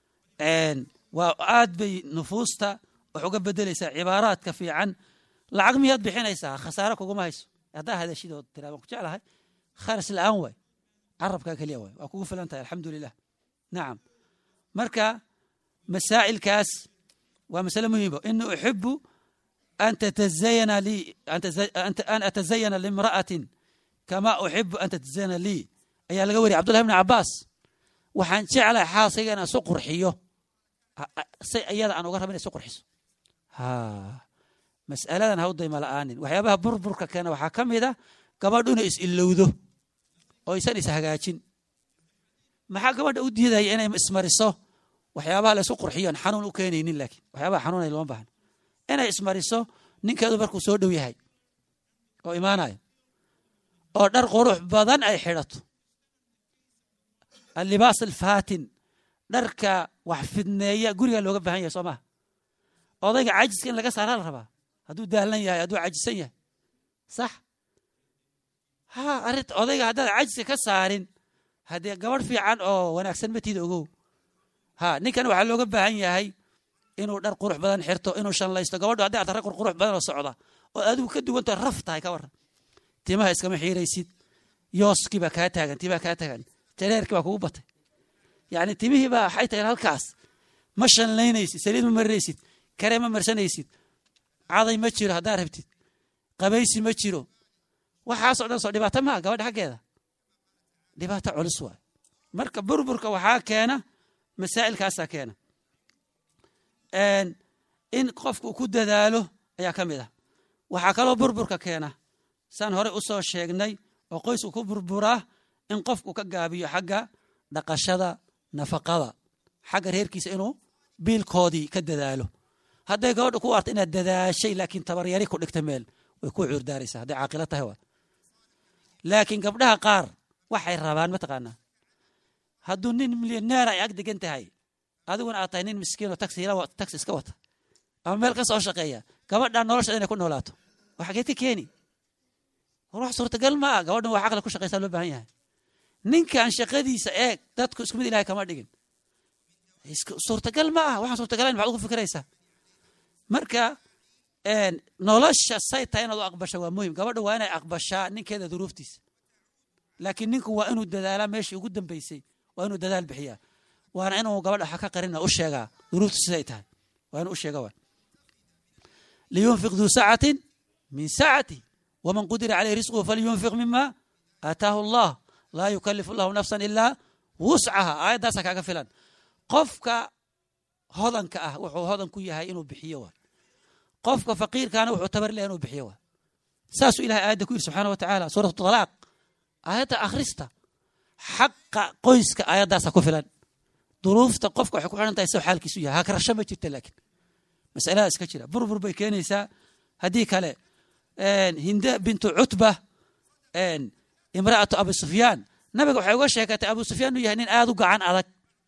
waa aad bay nufuusta wax uga beddelaysaa cibaaraadka fiican lacag miyaad bixinaysaa khasaare kuguma hayso haddaa hadashidood tiraa waan ku jeclahay kharas la'aan waay carabkaa keliya waay waa kugu filan tahay alxamdulilah nacam marka masaa'ilkaas waa masale muhiima inii uxibu an tatazayana lii an atazayana limra'atin kama uxibu an tatazayana lii ayaa laga wariyay cabdullahi ibni cabbaas waxaan jeclahay xaaskayga inaan isu qurxiyo say iyada aan uga raba inay isu qurxiso mas'aladan ha u dayma la'aanin waxyaabaha burburka keena waxaa ka mid a gabadhu inay is-ilowdo oo aysan is-hagaajin maxaa gabadha u diidaya inay ismariso waxyaabaha la isu qurxiyoon xanuun u keenaynin laakiin waxyaabaha xanuunay looma baahna inay ismariso ninkeedu markuu soo dhow yahay oo imaanayo oo dhar qurux badan ay xidhato allibaas alfaatin dharka wax fidneeya guriga looga baahan yahay soo maha odayga cajiska in laga saaraa la rabaa hadduu daalan yahay hadduu cajisan yahay sax arrinta odayga haddaad cajiska ka saarin haddee gabadh fiican oo wanaagsan matiida ogow ninkan waxaa looga baahan yahay inuu dhar qurux badan xirto inuu shanlaysto gabadhu hadday arta rag qurux badan oo socda oo adigu ka duwanta raf tahay ka warran timaha iskama xiiraysid yooskii baa kaa taagan timaha kaa taagan jareerkii baa kugu batay yani timihii baa waxay tahay halkaas ma shanlaynaysid saliid ma marinaysid kare ma marsanaysid caday ma jiro haddaad rabtid qabaysi ma jiro waxaasoo dhan soo dhibaato maa gabadha xaggeeda dhibaato culus waay marka burburka waxaa keena masaa'ilkaasaa keena in qofku ku dadaalo ayaa ka mid ah waxaa kaloo burburka keena saan horey u soo sheegnay oo qoysku ku burburaa in qofku ka gaabiyo xagga dhaqashada nafaqada xagga reerkiisa inuu biilkoodii ka dadaalo hadday gabadha ku arto inaad dadaashay laakiin tabaryari ku dhigta meel way ku cuurdaaraysaa hadday caaqilo tahay waa laakiin gabdhaha qaar waxay rabaan mataqaanaa hadduu nin milyaneer ay ag degan tahay adiguna aad tahay nin miskiinoo taxi iska wata ama meel ka soo shaqeeya gabadhaa nolosha inay ku noolaato waa xageed ka keeni wax suurtagal ma ah gabadhan waa caqli ku shaqaysaa loo baahan yahay ninkan shaqadiisa eeg dadku isku mid ilahay kama dhigin suurtagal ma ah waxaan suurtagalayn maxaad ugu fikiraysaa marka nolosha say tahay inaad u aqbasho waa muhim gabadha waa inay aqbashaa ninkeeda duruuftiisa laakiin ninku waa inuu dadaalaa meeshii ugu dambaysay waa inuu dadaal bixiyaa waana inuu gabadha waxa ka qarina u sheegaa duruuftu siday tahay waa inuu u sheega waa liyunfiq duu sacatin من سعته ومن قدر عليه رزقه فلينفق مما آتاه الله لا يكلف الله نفسا إلا وسعها آية داسا كاغا فلان قفك هودنك وحو هودن كو يahay inuu bixiyo qofka faqiirkaana wuxuu tabar leeyahay inuu bixiyo saasu ilaahay aayada ku yiri subhanahu wa ta'ala suuratu talaaq aayada akhrista xaqqa qoyska aayadaas ku filan duruufta qofka waxay ku xiran tahay soo xaalkiisu yahay ha karasho ma jirto laakiin mas'alada iska jira burbur bay keenaysaa hadii kale hinda bintu utba imra'atu abu sufyan nabiga waxay uga sheekatay abu sufyan inuu yahay nin aad u gacan adag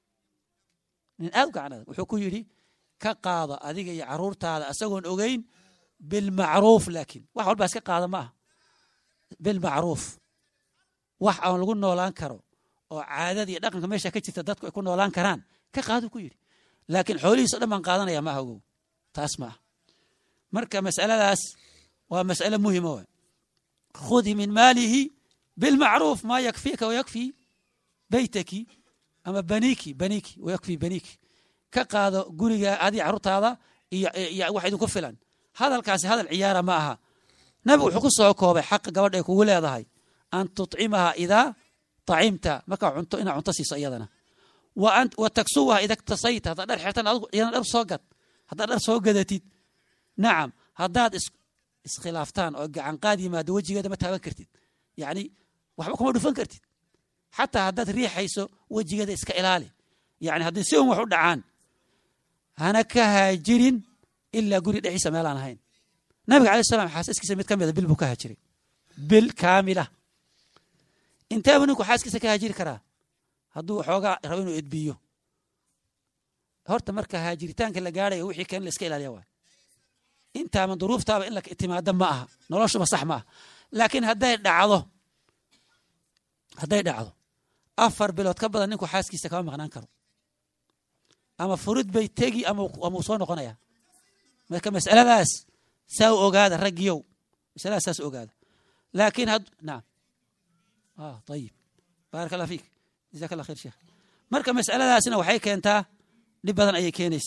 wuxuu ku yiri ka qaado adiga iyo caruurtaada asagoon ogeyn bil ma'ruf laakiin wax walba iska qaado ma bil ma'ruf wax aan lagu noolaan karo oo caadada iyo dhaqanka meesha ka jirta dadku ay ku noolaan karaan ka qaado ku yiri laakiin xoolihiisa dhamaan qaadanaya ma hago taas ma marka mas'aladaas waa mas'ala muhiim ah khudi min malihi bil ma'ruf ma yakfika wa yakfi baytaki ama baniki wa yakfi baniki ka qaado guriga adii carruurtaada iyo wax idin ku filan hadalkaasi hadal ciyaara ma aha nabigu wuxuu ku soo koobay xaq gabadha ay kugu leedahay an tut'imaha idha ta'imta marka cunto ina cunto siiso iyadana wa taksuwa idha tasayta hada dhar xirtan adigu iyana dhar soo gad hada dhar soo gadatid naam hadaad iskhilaaftaan oo gacan qaad yimaado wajigeeda ma taaban kartid yaani waxba kuma dhufan kartid hatta hadaad riixayso wajigeeda iska ilaali yaani hadii si wax u dhacaan hana ka haajirin illa guri dhaxisa meel aan ahayn nabiga kaleey salaam xaaskiisa mid kamid bil buu ka haajiray bil kaamila inta uu xaaskiisa ka haajiri karaa haduu xooga rabo inuu edbiyo horta marka haajiritaanka la gaaray wixii kan la iska ilaaliyo waa inta man duruuftaaba in la itimaada ma aha noloshu ma sax ma laakiin haday dhacdo afar bilood ka badan ninku xaaskiisa kama maqnaan karo ama furud bay tagi ama soo noqonaya marka mas'aladaas saa ogaada ragiyow mas'aladaas ogaada laakiin naam طيب بارك الله فيك جزاك الله خير شيخ marka mas'aladaasina waxay keentaa dib badan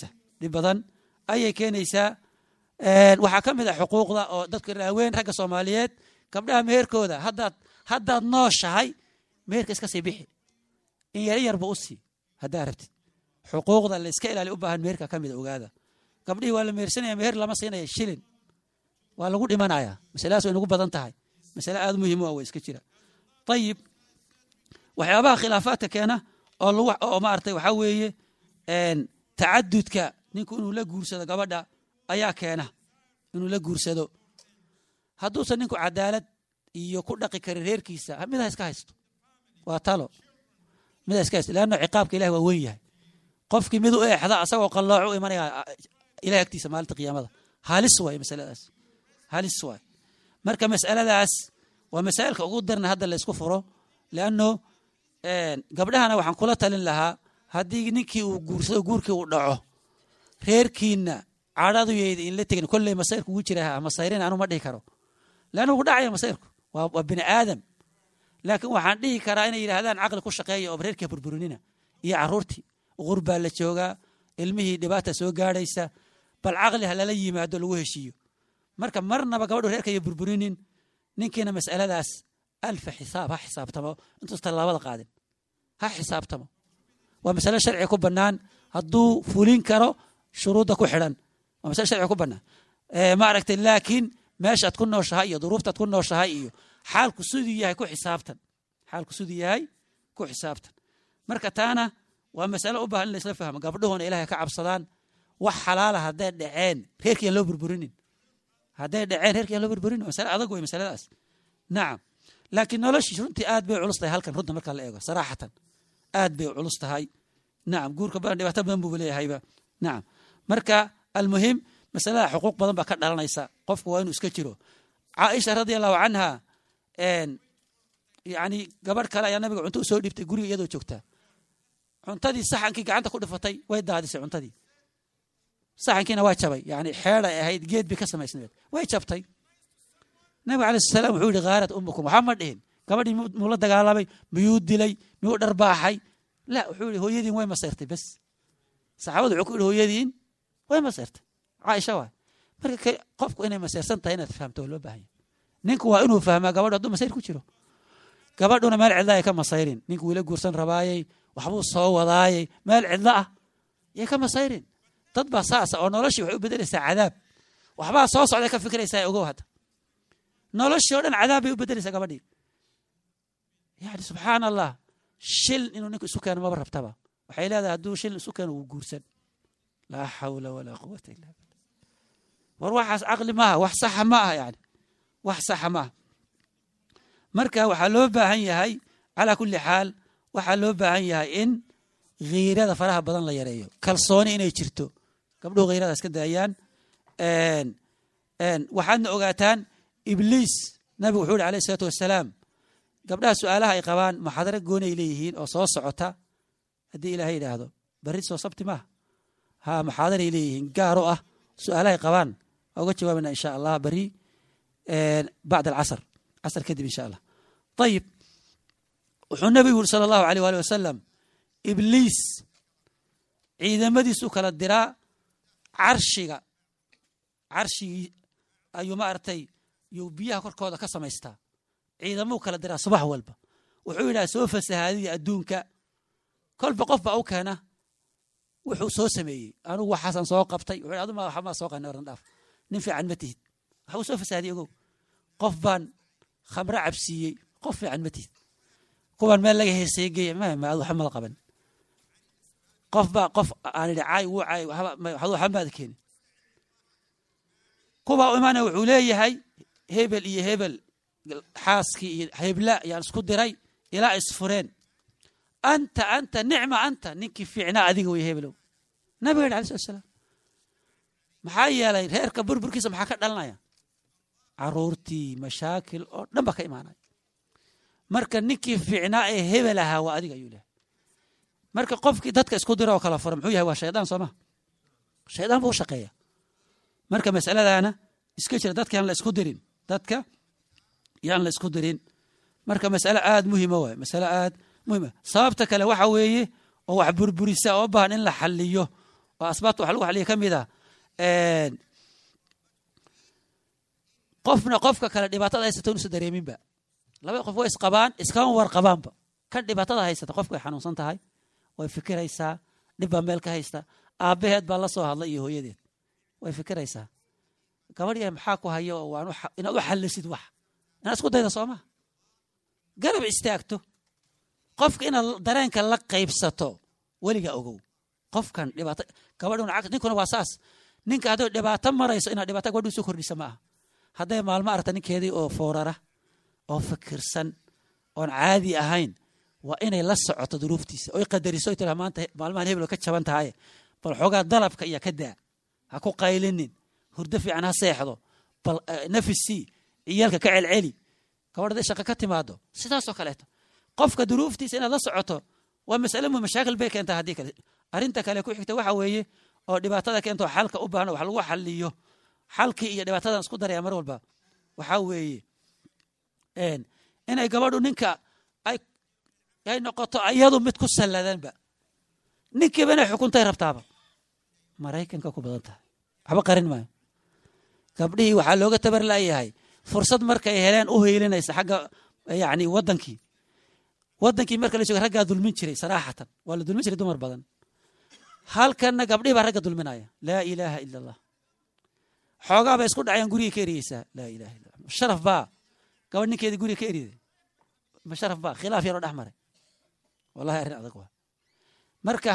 ayay keenaysaa waxa kamid ah xuquuqda oo dadka raaween ragga Soomaaliyeed gabdhaha meherkooda haddaad nooshahay meherka iska sii bixi in yarba u sii hadaa rabtid xuquuqda la iska ilaali u baahan meherka kamid ogaada gabdhii waa la mehersanaya meher lama siinaya shilin waa lagu dhimanaya mas'alaas way ugu badan tahay mas'ala aad muhiim ah way iska jira طيب waxyaabaha khilaafaadka keena oo ma artay waxa weeye tacaddudka ninku inuu la guursado gabadha ayaa keena inuu la guursado hadduu ninku cadaalad iyo ku dhaqi karo reerkiisa mid iska haysto waa talo mid iska haysto laana ciqaabka ilaahay waa weyn yahay qofkii mid u eexda asagoo qallooc imanaya ilaahay agtiisa maalinta qiyaamada halis way mas'aladaas marka mas'aladaas waa mas'aa'ilka ugu darna hadda la isku furo laano gabdhahana waxaan kula talin lahaa haddii ninkii uu guursado guurkii uu dhaco reerkiina caadadu yeeyay in la tagin kullee masayrku ugu jira masayrin aanu ma dhihi karo laano uu dhacay masayrku waa bini aadam laakiin waxaan dhihi karaa inay yiraahdaan aqal ku shaqeeyo oo reerka burburinina iyo caruurtii qurba la jooga ilmihii dhibaata soo gaaraysa bal aqli halala yimaado lagu heshiyo marka marnaba gabadhu reerka ay burburinin ninkiina mas'aladaas alf xisaabtamo intuu talaabada qaadin xisaabtamo waa mas'ala sharci ku banaan hadduu fulin karo shuruuda ku xiran waa mas'ala sharci ku banaan ma aragtay laakiin meeshaad ku nooshahay iyo duruuftaad ku nooshahay iyo xaalku siduu yahay ku xisaabtan marka taana waa mas'ala u baahan in la isla fahmo gabdhuhuna ilaahay ka cabsadaan wax xalaal ah haday dhaceen reerkii loo burburinin mas'ala adag way mas'aladaas naam laakiin noloshii runtii aad bay culus tahay halkan runta marka la eego saraxatan aad bay culus tahay naam guurka badan dhibaato badan buu leeyahayba naam marka almuhim mas'alada xuquuq badan ba ka dhalanaysa qofku waa inuu iska jiro Aisha radiyallahu anha yani gabar kale ayaa nabiga cunto soo dhibtay guriga iyadoo joogta cuntadii saxankii gacanta ku dhifatay way daadisay cuntadii saxankiina waa jabay yani xeer ay ahayd geed bi ka samaysnayd way jabtay nabi alayhi salaam wuxuu yiri qaarat ummukum muhammad gabadhii muu la dagaalamay miyuu dilay miyuu dharbaaxay la wuxuu yiri hooyadiin way masayrtay bas saxaabadu wuxuu yiri hooyadiin way masayrtay Aisha waa marka qofku inay maseersan tahay inaad fahamto loo baahan yahay ninku waa inuu fahmaa gabadhu hadduu masayr ku jiro gabadhuna meel cidla ay ka masayrin ninku wila guursan rabaayay waxbuu soo wadaayay meel cidla ah yay ka masayrin dad baa saasa oo noloshii waxay u bedelaysaa cadaab waxbaa soo socday ka fikiraysaa ogow hadda noloshii oo dhan cadaab bay u bedelaysaa gabadhii yani subxaan allah shil inuu ninku isu keeno maba rabtaba waxay leedahay hadduu shil isu keeno wuu guursan laa xawla walaa quwata illa billah war waxaas caqli maaha wax saxa ma aha yani wax saxa maaha marka waxaa loo baahan yahay calaa kulli xaal waxaa loo baahan yahay in khiirada faraha badan la yareeyo kalsooni inay jirto gabdhuhu khiirada iska daayaan waxaadna ogaataan ibliis nabigu wuxuu yidhi alayhi salaatu wassalaam gabdhaha su'aalaha ay qabaan maxadaro gooni ay leeyihiin oo soo socota haddii ilaahay yidhaahdo berri soo sabti maaha ha maxaadaray leeyihiin gaar u ah su'aalaha ay qabaan waa uga jawaabana insha allah berri bacd alcasr casr kadib insha allah ayib wuxuu nabigu yuri sala allahu alayh waali wasalam ibliis ciidamadiisu kala diraa carshigii ayuu maaragtay yuu biyaha korkooda ka samaystaa ciidamuu kala diraa subax walba wuxuu yidhaha soo fasahaadiya adduunka kolba qof baa u keena wuxuu soo sameeyey anugu waxaasaan soo qabtay wuxuu yidhi aduma waxmaa soo qana oran dhaaf nin fiican ma tihid waxa uu soo fasahaadiyey ogow qof baan khamre cabsiiyey qof fiican ma tihid kuwaan meel laga heeseegeeye maad waxa mala qaban qof baa qof aan idhi caay wuu caay waxa maada keeni kuwaa u imaanaya wuxuu leeyahay hebel iyo hebel xaaskii iyo hebla yaan isku diray ilaa isfureen anta nicma anta ninkii fiicnaa adiga way hebelow nabiga yidhi alayh salatu wasalaam maxaa yeelay reerka burburkiisa maxaa ka dhalanaya caruurtii mashaakil oo dhan ba ka imaanaya marka ninkii fiicnaa ee hebel ahaa waa adiga ayuu lehay marka qofkii dadka isku dira oo kala fura muxuu yahay waa shaydaan soo ma shaydaan buu u shaqeeya marka masaladaana iska jira dadka yaan la isku dirin dadka yaan la isku dirin marka mas'ale aad muhiima waay mas'ale aad muhiima sababta kale waxa weeye oo wax burburisa oo baahan in la xalliyo oo asbaabta wax lagu xalliyo ka mid ah qofna qofka kale dhibaatada haysata inuusan dareeminba laba qof way isqabaan iskama warqabaanba kan dhibaatada haysata qofka way xanuunsan tahay way fikiraysaa dhib baa meel ka haysta aabbaheed baa la soo hadlay iyo hooyadeed way fikiraysaa gabadhiya maxaa ku hayo oo waan inaad u xallisid wax inaad isku dayda soo maha garab istaagto qofka inaad dareenka la qaybsato weliga ogow qofkan dhibaato gabadhuna ninkuna waa saas ninka hadduu dhibaato marayso inaad dhibaato gabadhu soo kordhisa ma aha hadday maalmo aragta ninkeedii oo foorara oo fikirsan oon caadi ahayn waa inay la socoto duruuftiisa oy qadariso tira maanta maalmahan hebel ka jaban tahay bal xoogaa dalabka iyo ka daa ha ku qaylinin hurdo fiican ha seexdo bal nafisi ciyaalka ka celceli gabadhada shaqo ka timaado sidaasoo kaleeto qofka duruuftiisa inaad la socoto waa mas'ale mashaakil bay keentaa haddii kale arrinta kale ku xigta waxa weeye oo dhibaatada keento xalka u baahan wax lagu xalliyo xalkii iyo dhibaatadan isku daraya mar walba waxaa weeye inay gabadhu ninka ay noqoto iyadu mid ku salladanba ninkiiba inay xukuntay rabtaaba maraykanka ku badan tahay waxba qarin maayo gabdhihii waxaa looga tabar laayahay fursad markay heleen u heelinaysa xagga yani wadankii marka la jooga raggaa dulmin jiray saraaxatan waa la dulmin jiray dumar badan halkanna gabdhihii baa ragga dulminaya laa ilaaha ila allah xoogaa bay isku dhacayaan gurigii ka eriyeysaa laa ilaha illa allah sharaf baa gabadh ninkeedii guriga ka eriday ma sharaf baa khilaaf yaroo dhex maray wallahi arrin adag waa marka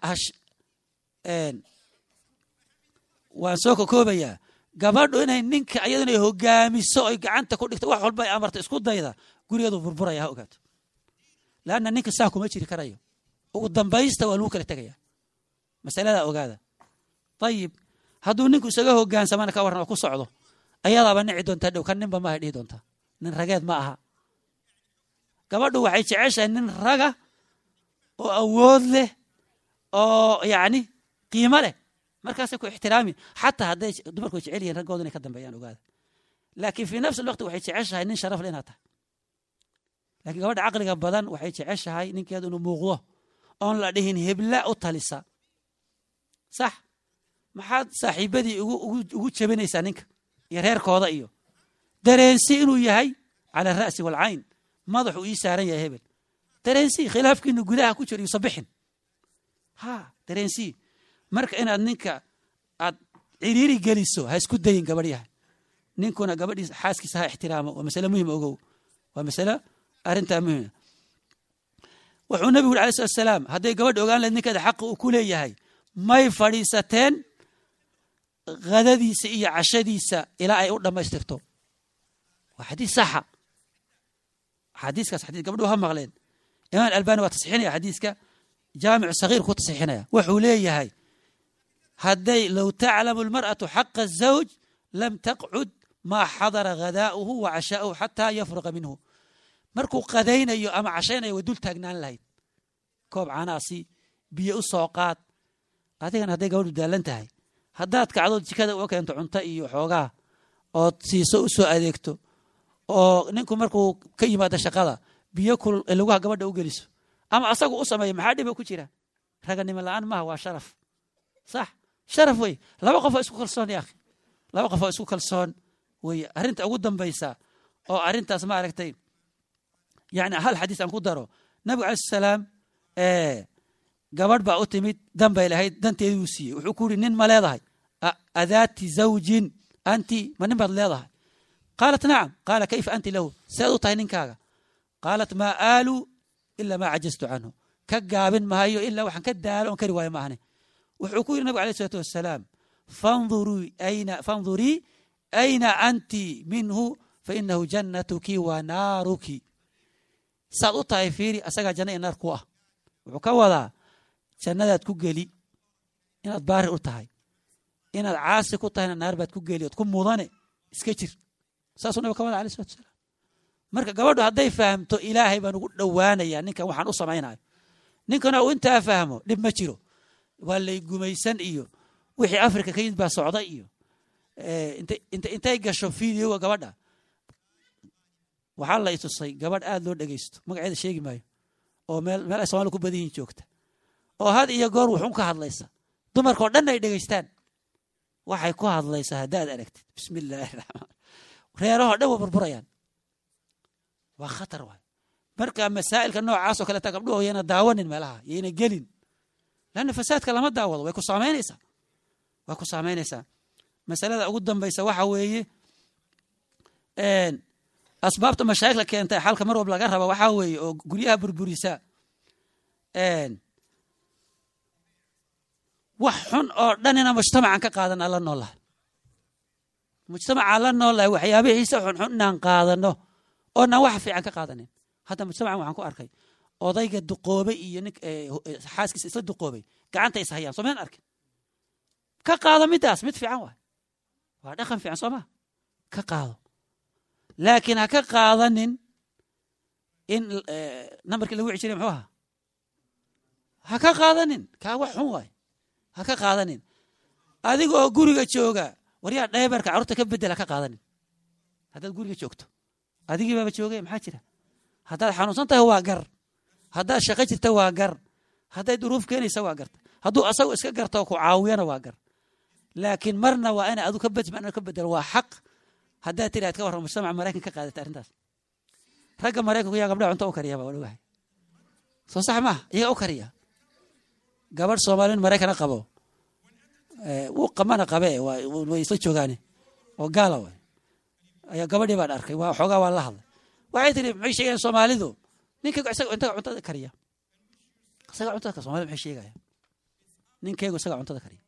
waan soo kokoobayaa gabadhu inay ninka iyadu inay hogaamiso oy gacanta ku dhigto wax walba ay amarto isku dayda gurigeedu burburaya ha ogaato laanna ninka saa kuma jiri karayo ugu dambaysta waa lagu kala tegaya masalada ogaada ayib hadduu ninku isaga hogaansamana ka warran oo ku socdo ayadaaba nici doontaa dhow kan ninba maaha dhihi doontaa nin rageed ma aha gabadhu waxay jeceshahay nin raga oo awood leh oo yani qiimo leh markaasay ku ixtiraami xataa hadday dumarku way jecel yihiin raggooda inay ka dambeeyaan ogaada laakiin fii nafsi alwaqti waxay jeceshahay nin sharaf leh inaad tahay laakiin gabadha caqliga badan waxay jeceshahay ninkeedu inuu muuqdo oon la dhihin hebla u talisa sax maxaad saaxiibadii ugu jabinaysaa ninka iyo reerkooda iyo dareensi inuu yahay cala ra'si walcayn madaxu ii saaran yahay hebel dareensi khilaafkiinu gudaha ku jiro yusabixin ha dareensi marka inaad ninka aad ciriiri geliso ha isku dayin gabadhiyaha ninkuna gabadhiisa xaaskiisa ha ixtiraamo waa masale muhiim ogow waa masale arrintaa muhiima wuxuu nabigu yiri alayhi salaam hadday gabadh ogaan lahayd ninkeeda xaq uu ku leeyahay may fadhiisateen qadadiisa iyo cashadiisa ilaa ay u dhammaystirto waa xadiis saxa xadiiskaas xadiis gabadhu ha maqleen imaam albani waa tasxiixinaya xadiiska jaamic sagiir ku tasxiixinaya wuxuu leeyahay hadday low taclamu almar'atu xaqa azawj lam taqcud maa xadara ghadaa'uhu wa cashaa'uhu xataa yafruqa minhu markuu qadaynayo ama cashaynayo way dul taagnaan lahayd koob caanaasi biyo u soo qaad adigana hadday gabadhu daalan tahay haddaad kacdood jikada uga keento cunto iyo xoogaa ood siiso u soo adeegto oo ninku markuu ka yimaado shaqada biyo kulul lugaha gabadha u geliso ama asagu u sameeyo maxaa dhiba ku jira raganimo la'aan maaha waa sharaf sax sharaf wey laba qof oo isku kalsoon ya akhi laba qof oo isku kalsoon wey arrinta ugu dambaysa oo arrintaas ma aragtay yani hal xadiis aan ku daro nabigu alayhi salaam gabadh baa u timid dan bay lahayd danteedii uu siiyey wuxuu ku yidhi nin ma leedahay adaati zawjin anti ma nin baad leedahay qaalat nacam qaala kayfa anti lahu seed u tahay ninkaaga qaalat maa aalu ilaa maa cajaztu canhu ka gaabin mahayo ilaa waxaan ka daalo on kari waayo ma ahne wuxuu ku yidhi nabigu alayh isalaatu wassalaam fandurii ayna anti minhu fainahu jannatuki wa naaruki saad u tahay fiiri asagaa janna iyo naar ku ah wuxuu ka wadaa jannadaad ku geli inaad baari u tahay inaad caasi ku tahayna naar baad ku geli ood ku mudane iska jir saasuu nabiga ka wada alayh salatu wasalaam marka gabadhu hadday fahamto ilaahay baan ugu dhowaanayaa ninkan waxaan u samaynayo ninkana uu intaa fahmo dhib ma jiro waa lay gumaysan iyo wixii afrika ka yimid baa socda iyo intay gasho fiidiyoga gabadha waxaa la itusay gabadh aad loo dhegaysto magaceeda sheegi maayo oo meel ay Soomaaliya ku badan yihiin joogta oo had iyo goor wuxuu ka hadlaysa dumarkoo dhan ay dhegaystaan waxay ku hadlaysaa haddaad aragtid bismillaahi raxmaan reeraho dhan waa burburayaan waa khatar waay marka masaa'ilka noocaas oo kale ta gabdhuhu yana daawanin meelaha yana gelin laana fasaadka lama daawado way ku saameynaysaa masalada ugu dambaysa waxa weeye asbaabta mashaakilka keentay xalka mar walba laga raba waxaa weeye oo guryaha burburisa wax xun oo dhanina mujtamacan ka qaadan alla noolahay mujtamaca la noolahay waxyaabihiisa xunxun inaan qaadano oonaan wax fiican ka qaadanin hadda mujtamacan waxaan ku arkay odayga duqoobay iyo nin xaaskiisa isla duqoobay gacanta is hayaan soomeen arkin ka qaado midaas mid fiican waa dhaqan fiican soo ma ka qaado laakiin ha ka qaadanin in nambarkii lagu wici jiray muxuu ahaa ha ka qaadanin kaa wax xun waay ha ka qaadanin adiga oo guriga jooga waryaa dhaybarka carruurta ka bedel ha ka qaadanin haddaad guriga joogto adigii baaba joogay maxaa jira haddaad xanuunsan tahay waa gar haddaad shaqo jirta waa gar hadday duruuf keenaysa waa garta hadduu asagu iska garta oo ku caawiyana waa gar laakiin marna waa ina adu ka bedelo waa xaq haddaad tiri aad ka warran mujtamaca maraykan ka qaadata arrintaas ragga maraykanku yaa gabdhaha cunto u kariya baa dhawahay soo sax maaha iyaga u kariya gabadh Soomaaliyeed Maraykan qabo wuu qamana qabe way isla joogaane oo gaala way ayaa gabadhii baan arkay waa xoogaa waa la hadlay waxay tiri maxay sheegayaan Soomaalidu ninka isaga cuntada kariya isaga cuntada ka Soomaalidu maxay sheegayaan ninkaygu isaga cuntada kariya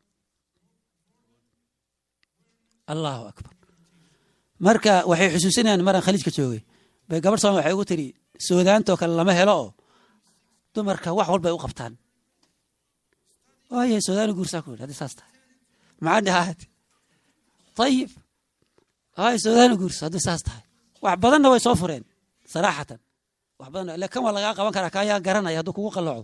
Allahu akbar marka waxay xusuusinayaan maran khaliijka joogay bay gabadh Soomaali waxay ugu tiri Suudaanto kale lama helo oo dumarka wax walba ay u qabtaan waaye Suudaan guursaa ku hadii saasta maxaa dhahaad طيب Suudaan guursaa hadii saasta wax badanna way soo fureen saraxatan wax badan laakiin waa laga qaban karaa kaya garanay haduu kugu qalooco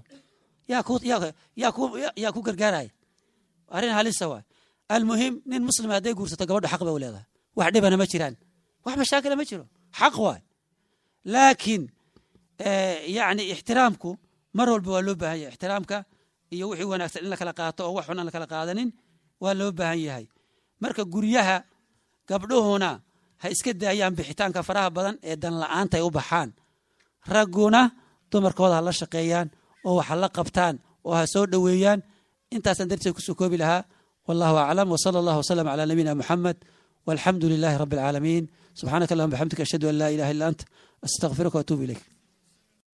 yaa ku gargaaray arin halisa waa المهم nin muslim haday guursato gabadhu xaq bay u leedahay wax dhibana ma jiraan wax mashaakil ma jiro xaq waa laakiin yani ixtiraamku mar walba waa loo baahan yahay ixtiraamka iyo wixii wanaagsan in la kala qaato oo wax xun aan la kala qaadanin waa loo baahan yahay marka guryaha gabdhuhuna ha iska daayaan bixitaanka faraha badan ee dan la'aanta ay u baxaan ragguna dumarkooda ha la shaqeeyaan oo wax la qabtaan oo ha soo dhaweeyaan intaasan darteed ku soo koobi lahaa wallahu a'lam wa sallallahu wasallam ala nabiyina muhammad walhamdulillahi rabbil alamin subhanaka allahumma bihamdika ashhadu an la ilaha illa anta astaghfiruka wa atubu ilayk